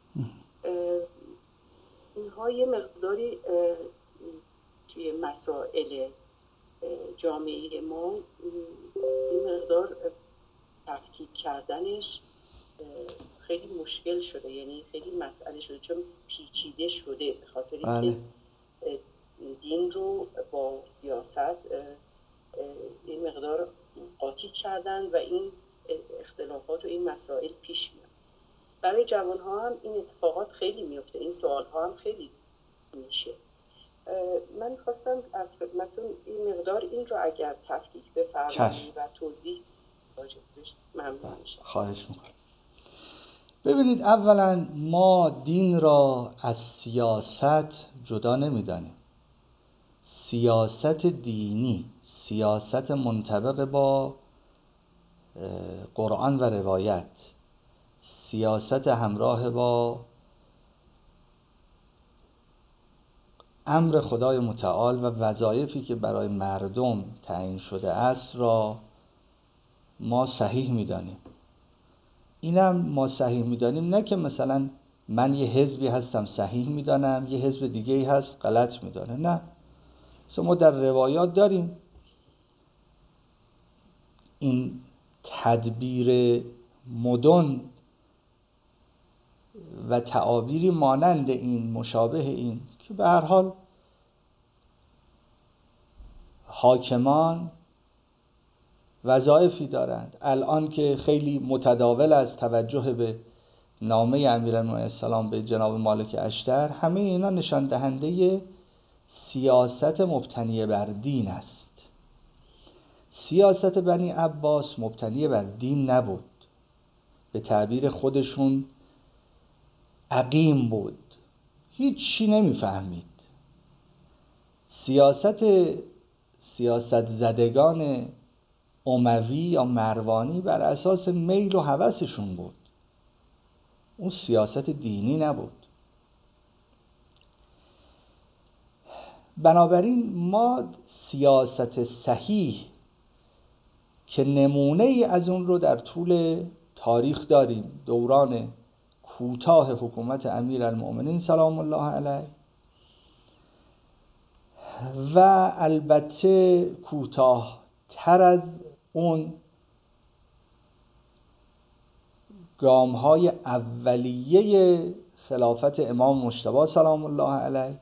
اینها یه مقداری توی مسائل جامعه ما این مقدار تفکیک کردنش خیلی مشکل شده، یعنی خیلی مسئله شده چون پیچیده شده به خاطر اینکه دین رو با سیاست این مقدار قاطی کردن و این اختلافات و این مسائل پیش میاد. برای جوان‌ها هم این اتفاقات خیلی میفته، این سوال‌ها هم خیلی میشه. من خواستم از خدمتون این مقدار این رو اگر تفکیک بفرمایید و توضیح راجعش ممنون میشم. خواهش میکنم. ببینید، اولا ما دین را از سیاست جدا نمیدانیم. سیاست دینی، سیاست منطبق با قرآن و روایت، سیاست همراه با امر خدای متعال و وظایفی که برای مردم تعیین شده است را ما صحیح می‌دانیم. اینم ما صحیح می‌دانیم، نه که مثلا من یه حزبی هستم صحیح می‌دانم، یه حزب دیگه‌ای هست غلط می‌دانه. نه، ما در روایات داریم این تدبیر مدن و تعابیری مانند این، مشابه این، که به هر حال حاکمان وظایفی دارند. الان که خیلی متداول است توجه به نامه امیرالمومنین السلام به جناب مالک اشتر، همه اینا نشان دهنده سیاست مبتنی بر دین است. سیاست بنی عباس مبتنی بر دین نبود، به تعبیر خودشون عقیم بود، هیچی نمیفهمید. سیاست زدگان اموی یا مروانی بر اساس میل و هوسشون بود، اون سیاست دینی نبود. بنابراین ما سیاست صحیح که نمونه ای از اون رو در طول تاریخ داریم، دوران کوتاه حکومت امیرالمؤمنین سلام الله علیه و البته کوتاه تر از اون گام‌های اولیه خلافت امام مجتبی سلام الله علیه،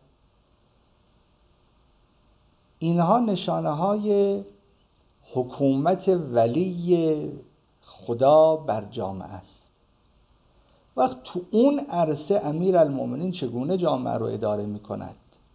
اینها نشانه‌های حکومت ولی خدا بر جامعه است. وقت تو اون عرصه امیرالمؤمنین چگونه جامعه رو اداره می‌کند؟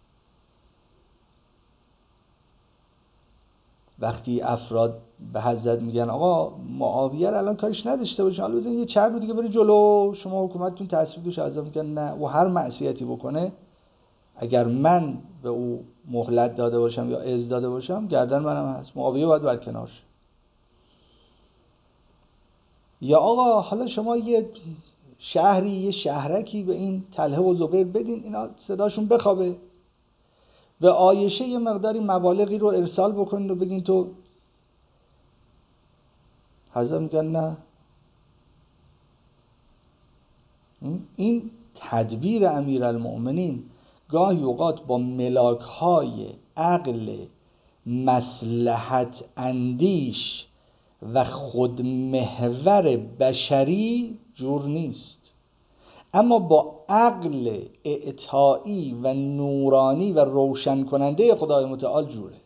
وقتی افراد به حضرت میگن آقا معاویه رو الان کارش نداشته باشین، حالا بزنین یه چرب دیگه بری جلو، شما حکومتتون تصویب دوش، حضرت میگن نه، و هر معصیتی بکنه اگر من به او مهلت داده باشم یا اذن داده باشم گردن منم هست، معاویه باید برکنار شه. یا آقا حالا شما یه شهری یه شهرکی به این طلحه و زبیر بدین، اینا صداشون بخوابه. به عایشه یه مقداری مبالغی رو ارسال بکنین و بگین تو. حضرت میگن نه. این تدبیر امیرالمؤمنین گاهی اوقات با ملاک‌های عقل مصلحت اندیش و خودمحور بشری جور نیست، اما با عقل اعطایی و نورانی و روشن کننده خدای متعال جوره.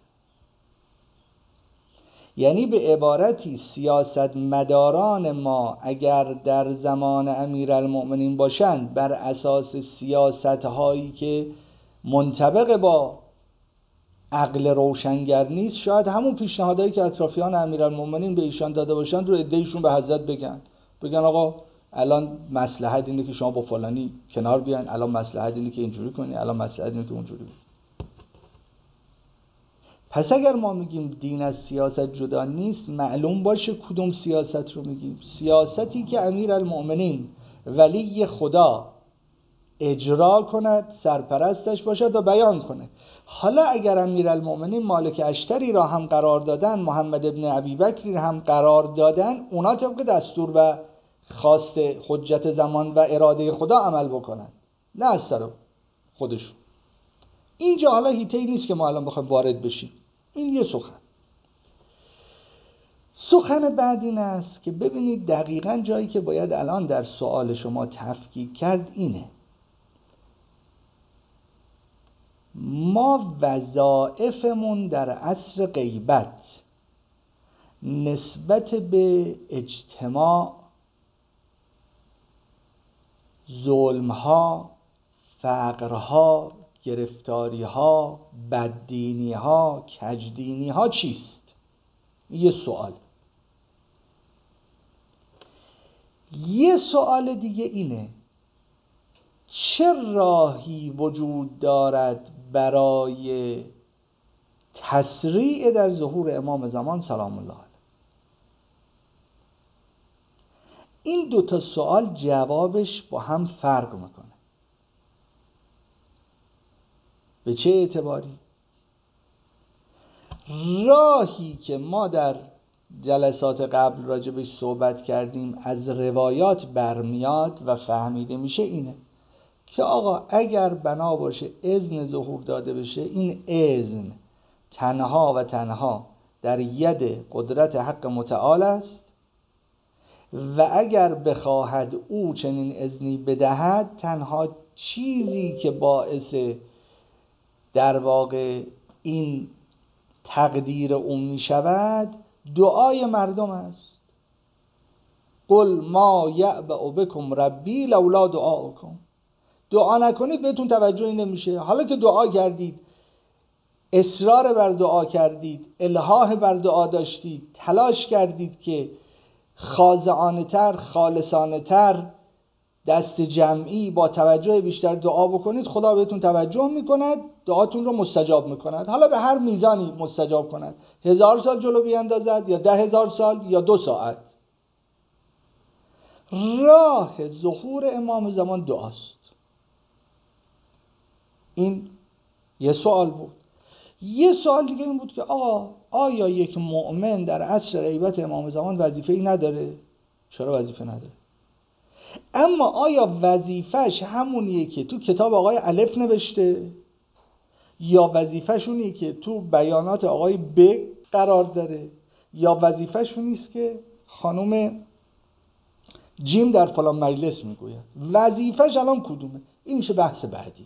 یعنی به عبارتی سیاستمداران ما اگر در زمان امیرالمؤمنین باشند بر اساس سیاست‌هایی که منطبق با عقل روشنگر نیست، شاید همون پیشنهادهایی که اطرافیان امیرالمؤمنین به ایشان داده باشند رو عده‌ایشون به حضرت بگن آقا الان مصلحت اینه که شما با فلانی کنار بیاین، الان مصلحت اینه که اینجوری کنی، الان مصلحت اینه که اونجوری کنی. پس اگر ما میگیم دین از سیاست جدا نیست، معلوم باشه کدوم سیاست رو میگیم. سیاستی که امیرالمؤمنین ولی خدا اجرا کند، سرپرستش باشد و بیان کنه. حالا اگر امیرالمؤمنین مالک اشتری را هم قرار دادن، محمد ابن ابی بکری را هم قرار دادن، اونا طبق دستور و خواست حجت زمان و اراده خدا عمل بکنن، نه از سر خودشون. اینجا حالا هیته‌ای نیست که ما الان بخوایم وارد بشیم. این یه سخن بعد این است که ببینید دقیقاً جایی که باید الان در سوال شما تفکیک کرد اینه. ما وظایفمون در عصر غیبت نسبت به اجتماع، ظلمها، فقرها، گرفتاریها، بددینیها، کجدینیها چیست؟ یه سوال. یه سوال دیگه اینه چه راهی وجود دارد برای تسریع در ظهور امام زمان سلام الله علیه؟ این دوتا سوال جوابش با هم فرق میکنه. به چه اعتباری؟ راهی که ما در جلسات قبل راجبش صحبت کردیم از روایات برمیاد و فهمیده میشه اینه که آقا اگر بنا باشه اذن ظهور داده بشه، این اذن تنها و تنها در ید قدرت حق متعال است و اگر بخواهد او چنین اذنی بدهد، تنها چیزی که باعث در واقع این تقدیر اون می شود دعای مردم است. قل ما یعبأ بکم ربی لولا دعاؤکم. دعا نکنید بهتون توجهی نمیشه. حالا که دعا کردید، اصرار بر دعا کردید، الحاح بر دعا داشتید، تلاش کردید که خاضعانه تر، خالصانه تر، دست جمعی با توجه بیشتر دعا بکنید، خدا بهتون توجه میکند، دعاتون رو مستجاب میکند. حالا به هر میزانی مستجاب کند، 1000 سال جلو بیاندازد یا 10,000 سال یا 2 ساعت. راه ظهور امام زمان دعاست. این یه سوال بود. یه سوال دیگه این بود که آقا آیا یک مؤمن در عصر غیبت امام زمان وظیفه‌ای نداره؟ چرا وظیفه نداره؟ اما آیا وظیفش همونیه که تو کتاب آقای الف نوشته یا وظیفش اونیه که تو بیانات آقای ب قرار داره یا وظیفش اونیست که خانم جیم در فلان مجلس میگوید؟ وظیفش الان کدومه؟ این میشه بحث بعدی.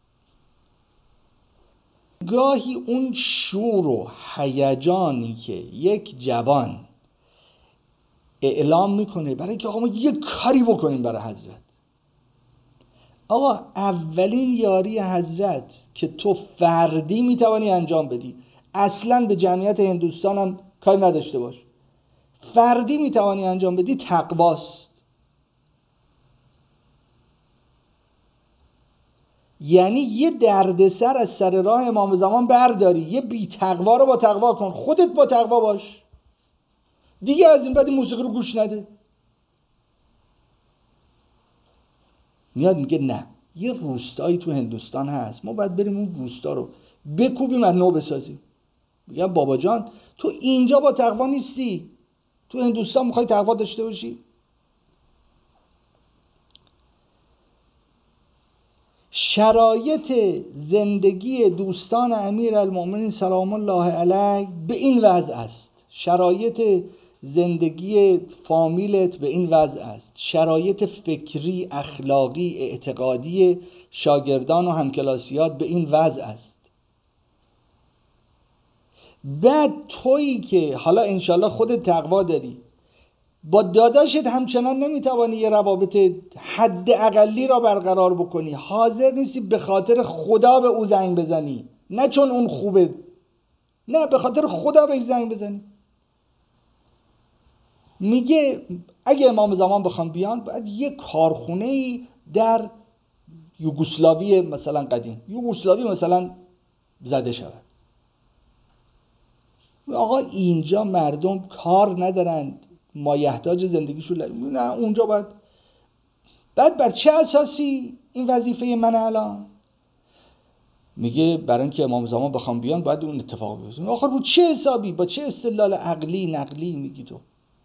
گاهی اون شور و هیجانی که یک جوان اعلام میکنه برای که آقا ما یه کاری بکنیم برای حضرت، آقا اولین یاری حضرت که تو فردی میتوانی انجام بدی، اصلا به جمعیت هندوستان هم کاری نداشته باش، فردی میتوانی انجام بدی، تقواست. یعنی یه دردسر از سر راه امام زمان برداری، یه بی تقوا رو با تقوا کن، خودت با تقوا باش، دیگه از این بعد موسیقی رو گوش نده. میاد میگه نه، یه روستایی تو هندوستان هست، ما باید بریم اون روستا رو بکوبیم از نو بسازیم. میگم بابا جان تو اینجا با تقوا نیستی، تو هندوستان میخوای تقوا داشته باشی؟ شرایط زندگی دوستان امیرالمؤمنین سلام الله علیه به این وضع است، شرایط زندگی فامیلت به این وضع است، شرایط فکری، اخلاقی، اعتقادی شاگردان و همکلاسیات به این وضع است. بعد تویی که حالا انشالله خودت تقوا داری، با داداشت همچنان نمیتوانی یه روابط حد اقلی را برقرار بکنی، حاضر نیستی به خاطر خدا به او زنگ بزنی، نه چون اون خوبه، نه به خاطر خدا بهش زنگ بزنی. میگه اگه امام زمان بخوان بیان باید یه کارخونه‌ای در یوگسلاوی مثلا قدیم، یوگسلاوی مثلا زده شود. آقا اینجا مردم کار ندارند، مایحتاج زندگیشون نه، اونجا باید. بعد بر چه اساسی این وظیفه من الان؟ میگه برای اینکه امام زمان بخوام بیان باید اون اتفاق بیفته. آخر رو چه حسابی، با چه استدلال عقلی نقلی میگی تو؟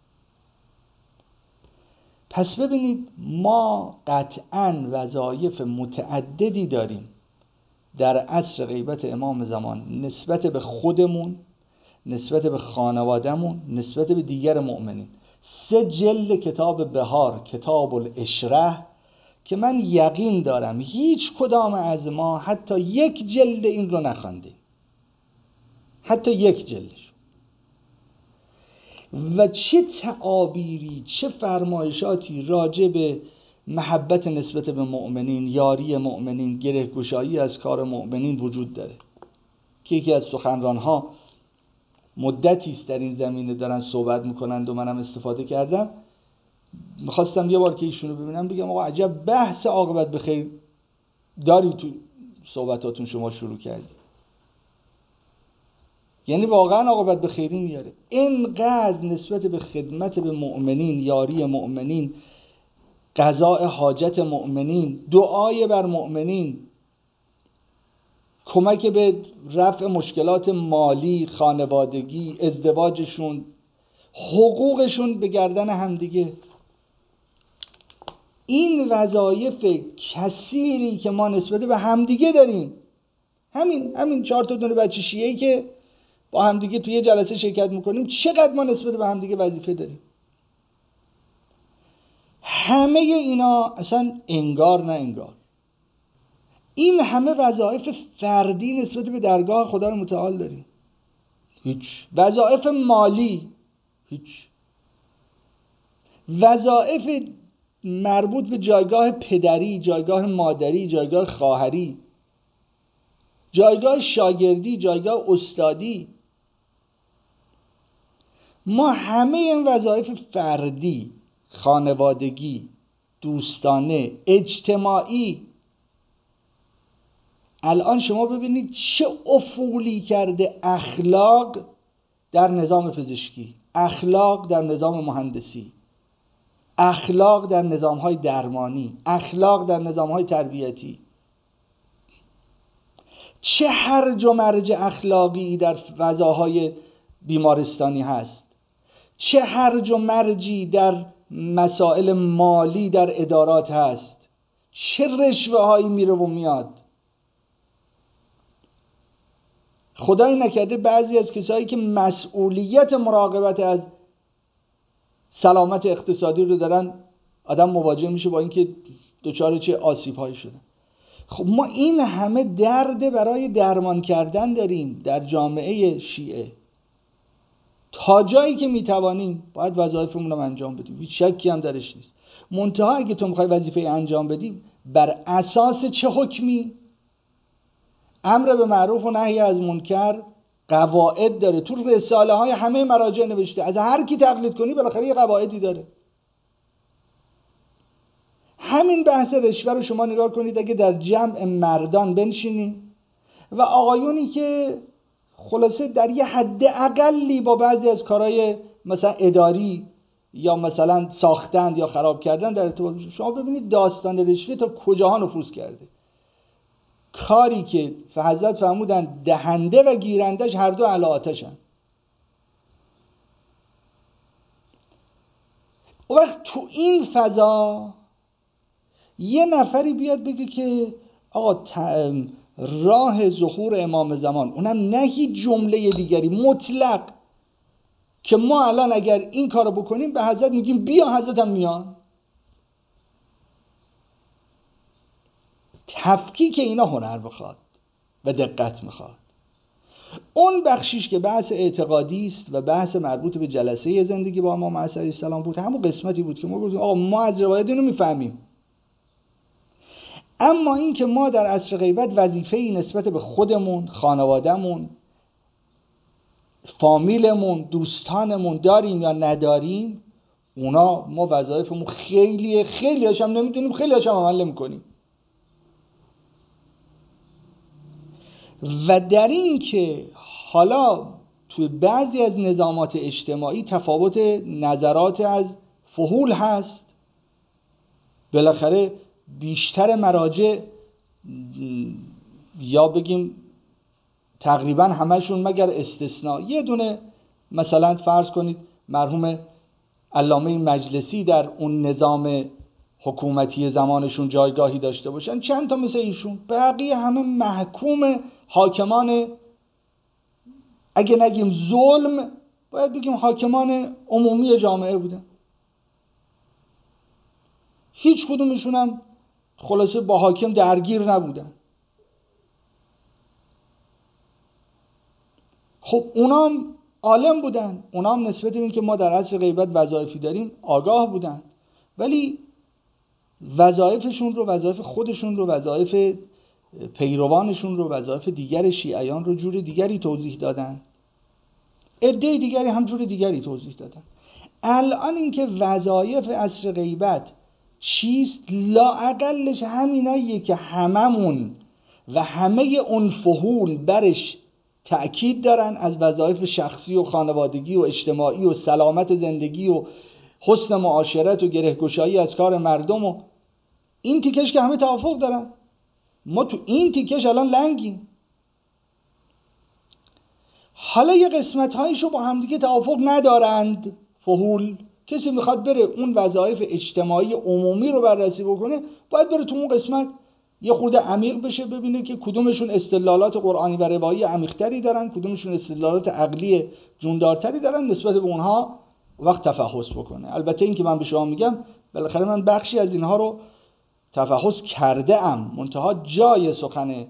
پس ببینید ما قطعاً وظایف متعددی داریم در عصر غیبت امام زمان، نسبت به خودمون، نسبت به خانوادهمون، نسبت به دیگر مؤمنین. 3 جلد کتاب بهار، کتاب الاشره، که من یقین دارم هیچ کدام از ما حتی 1 جلد این رو نخوانده، حتی 1 جلدش. و چه تعابیری، چه فرمایشاتی راجع به محبت نسبت به مؤمنین، یاری مؤمنین، گره‌گشایی از کار مؤمنین وجود داره که یکی از سخنرانها مدتی است در این زمینه دارن صحبت میکنند و منم استفاده کردم. میخواستم یه بار که ایشونو ببینم بگم آقا عجب بحث عاقبت بخیر داری تو صحبتاتون شما شروع کردی. یعنی واقعا عاقبت بخیری میاره. اینقدر نسبت به خدمت به مؤمنین، یاری مؤمنین، قضاء حاجت مؤمنین، دعای بر مؤمنین، کمک به رفع مشکلات مالی، خانوادگی، ازدواجشون، حقوقشون به گردن همدیگه. این وظایف کثیری که ما نسبت به همدیگه داریم، همین 4 تا دونه بچه شیعه‌ای که با همدیگه توی جلسه شرکت میکنیم، چقدر ما نسبت به همدیگه وظیفه داریم. همه اینا اصلا انگار نه انگار، این همه وظایف فردی نسبت به درگاه خدا رو متعال داریم، هیچ. وظایف مالی هیچ. وظایف مربوط به جایگاه پدری، جایگاه مادری، جایگاه خواهری، جایگاه شاگردی، جایگاه استادی، ما همه این وظایف فردی، خانوادگی، دوستانه، اجتماعی، الان شما ببینید چه افولی کرده اخلاق در نظام پزشکی، اخلاق در نظام مهندسی، اخلاق در نظام‌های درمانی، اخلاق در نظام‌های تربیتی. چه هرج و مرج اخلاقی در فضاهای بیمارستانی هست، چه هرج و مرجی در مسائل مالی در ادارات هست، چه رشوه هایی میره و میاد. خدای نکرده بعضی از کسایی که مسئولیت مراقبت از سلامت اقتصادی رو دارن، آدم مواجه میشه با اینکه دچار چه آسیب هایی شده. خب ما این همه درد برای درمان کردن داریم در جامعه شیعه. تا جایی که میتوانیم باید وظایفمون رو انجام بدیم، هیچ شکی هم درش نیست. منتها اگه تو میخوای وظیفه انجام بدی، بر اساس چه حکمی؟ امر به معروف و نهی از منکر قواعد داره، تو رساله های همه مراجع نوشته، از هر کی تقلید کنی بالاخره یه قواعدی داره. همین بحث رشوه رو شما نگاه کنید، اگه در جمع مردان بنشینی و آقایونی که خلاصه در یه حد اقلی با بعضی از کارهای مثلا اداری یا مثلا ساختند یا خراب کردن در ارتباط. شما ببینید داستان رشوه تا کجاها نفوذ کرده. کاری که حضرت فرمودن دهنده و گیرندش هر دو علی آتشن. اون وقت تو این فضا یه نفری بیاد بگه که آقا راه ظهور امام زمان، اونم نه هیچ جمله دیگری، مطلق، که ما الان اگر این کارو بکنیم به حضرت میگیم بیا، حضرت هم میان. تفکیک اینا هنر بخواد و دقت میخواد. اون بخشیش که بحث اعتقادی است و بحث مربوط به جلسه زندگی با امام علیه السلام بود، همون قسمتی بود که ما گفتیم آقا ما از روایت اینو میفهمیم، اما این که ما در عصر غیبت وظیفه‌ای نسبت به خودمون، خانوادهمون، فامیلمون، دوستانمون داریم یا نداریم، اونا ما وظایفمون خیلی هاشم نمیدونیم، خیلی هاشم عمل نمی‌کنیم. و در این که حالا توی بعضی از نظامات اجتماعی تفاوت نظرات از فحول هست، بالاخره بیشتر مراجع یا بگیم تقریبا همشون مگر استثناء، یه دونه مثلا فرض کنید مرحوم علامه مجلسی در اون نظام حکومتی زمانشون جایگاهی داشته باشن، چند تا مثل ایشون، بقیه همه محکوم حاکمان، اگه نگیم ظلم باید بگیم حاکمان عمومی جامعه بودن. هیچ کدومشون هم خلاصه با حاکم درگیر نبودن. خب اونام عالم بودن، اونام نسبت به این که ما در عصر غیبت وظایفی داریم آگاه بودن، ولی وظایفشون رو، وظایف خودشون رو، وظایف پیروانشون رو، وظایف دیگر شیعیان رو جور دیگری توضیح دادن، عده دیگری هم جور دیگری توضیح دادن. الان این که وظایف عصر غیبت چیست، لااقلش همیناییه که هممون و همه اون فحول برش تأکید دارن، از وظایف شخصی و خانوادگی و اجتماعی و سلامت زندگی و حسن معاشرت و گره‌گشایی از کار مردم، و این تیکش که همه توافق دارن. ما تو این تیکش الان لنگیم. حالا یه قسمت هایشو با همدیگه توافق ندارند فحول، کسی میخواد بره اون وظایف اجتماعی عمومی رو بررسی بکنه، باید بره تو اون قسمت یه خود عمیق بشه، ببینه که کدومشون استدلالات قرآنی و روایی عمیق‌تری دارن، کدومشون استدلالات عقلی جوندارتری دارن، نسبت به اونها وقت تفحص بکنه. البته این که من به شما میگم بالاخره من بخشی از اینها رو تفحص کرده ام، منتها جای سخن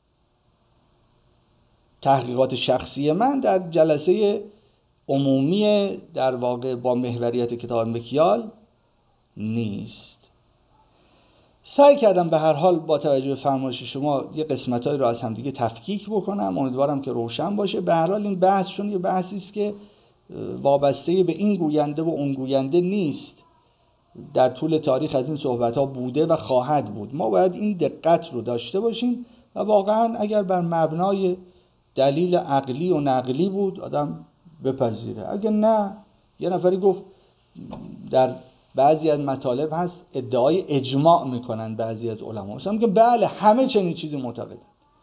تحقیقات شخصی من در جلسه عمومی در واقع با محوریت کتاب مکیال نیست. سعی کردم به هر حال با توجه به فرمایش شما یه قسمتایی رو از هم دیگه تفکیک بکنم، امیدوارم که روشن باشه. به هر حال این بحثشون یه بحثی است که وابسته به این گوینده و اون گوینده نیست، در طول تاریخ از این صحبت‌ها بوده و خواهد بود. ما باید این دقت رو داشته باشیم و واقعا اگر بر مبنای دلیل عقلی و نقلی بود آدم بپذیره، اگه نه، یه نفری گفت در بعضی از مطالب هست ادعای اجماع میکنن بعضی از علما، مثلا میگن بله همه چنین چیزی معتقدن.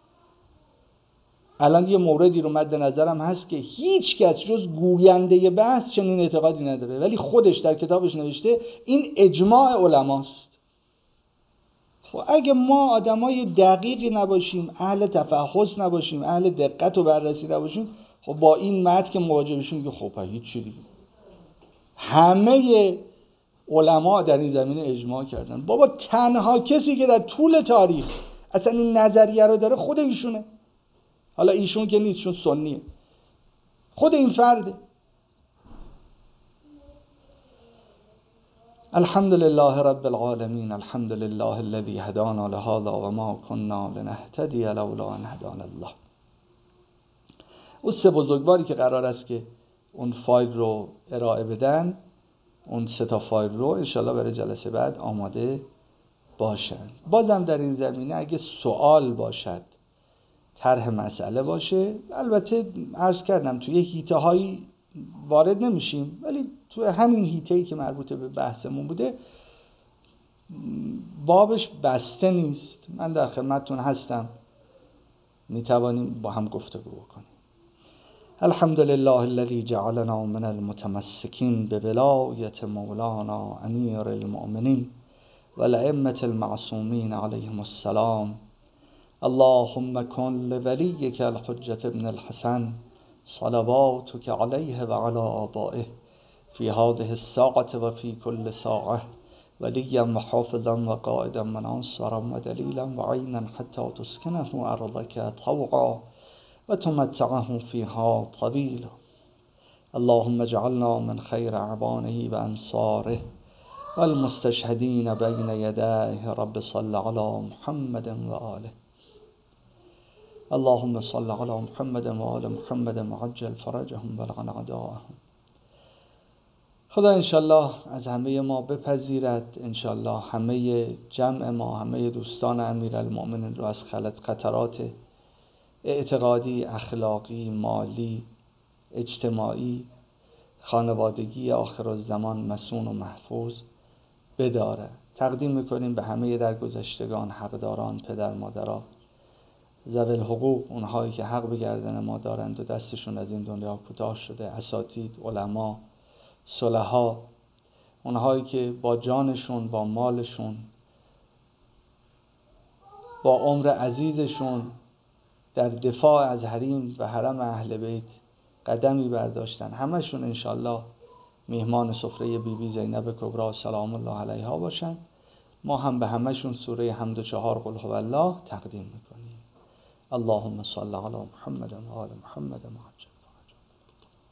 الان یه موردی رو مد نظرم هست که هیچ کس جز گوینده بحث چنین اعتقادی نداره، ولی خودش در کتابش نوشته این اجماع علماست. خب اگه ما آدمای دقیقی نباشیم، اهل تفحص نباشیم، اهل دقت و بررسی نباشیم، خب با این متن که مواجه بشیم که خب هیچ چیزی دیگه همه علما در این زمینه اجماع کردن. بابا تنها کسی که در طول تاریخ اصلا این نظریه رو داره خود ایشونه. حالا ایشون که نیست، چون سنیه، خود این فرده. الحمد لله رب العالمین، الحمد لله الذي هدانا لهذا وما كنا لنهتدي لولا ان هدانا الله. اون سه بزرگواری که قرار است که اون فایل رو ارائه بدن، اون سه تا فایل رو انشالله برای جلسه بعد آماده باشن. بازم در این زمینه اگه سوال باشد، طرح مسئله باشه، البته عرض کردم توی حیطه هایی وارد نمیشیم، ولی تو همین هیته‌ای که مربوط به بحثمون بوده بابش بسته نیست. من در خدمتتون هستم، میتوانیم با هم گفتگو بکنیم. الحمد لله الذي جعلنا من المتمسكين بولاية مولانا امير المؤمنين والأئمة المعصومين عليهم السلام. اللهم كن لوليك الحجة ابن الحسن صلواتك عليه وعلى آبائه في هذه الساعة وفي كل ساعة وليا وحافظا وقائدا وناصرا ودليلا وعينا حتى تسكنه أرضك طوعا وتمتعه فيها طويلا. اللهم اجعلنا من خير أعوانه وأنصاره والمستشهدين بين يديه. رب صل على محمد وآله. اللهم صل على محمد وآل محمد وعجل فرجهم ولعن أعداءهم. خدا انشالله از همه ما بپذیرد، انشالله همه جمع ما، همه دوستان امیرالمؤمنین رو از خطرات اعتقادی، اخلاقی، مالی، اجتماعی، خانوادگی آخرالزمان مسون و محفوظ بداره. تقدیم میکنیم به همه درگذشتگان، حقداران، پدر مادرها، ذوی الحقوق، اونهایی که حق به گردن ما دارند و دستشون از این دنیا کوتاه شده، اساتید، علما، صلحا، اونهایی که با جانشون، با مالشون، با عمر عزیزشون در دفاع از حریم و حرم اهل بیت قدمی برداشتن، همشون انشالله میهمان سفره بیبی زینب کبری سلام الله علیها باشن. ما هم به همشون سوره حمد و 4 قل هو الله تقدیم میکنیم. اللهم صل علی محمد و آل محمد و عجل.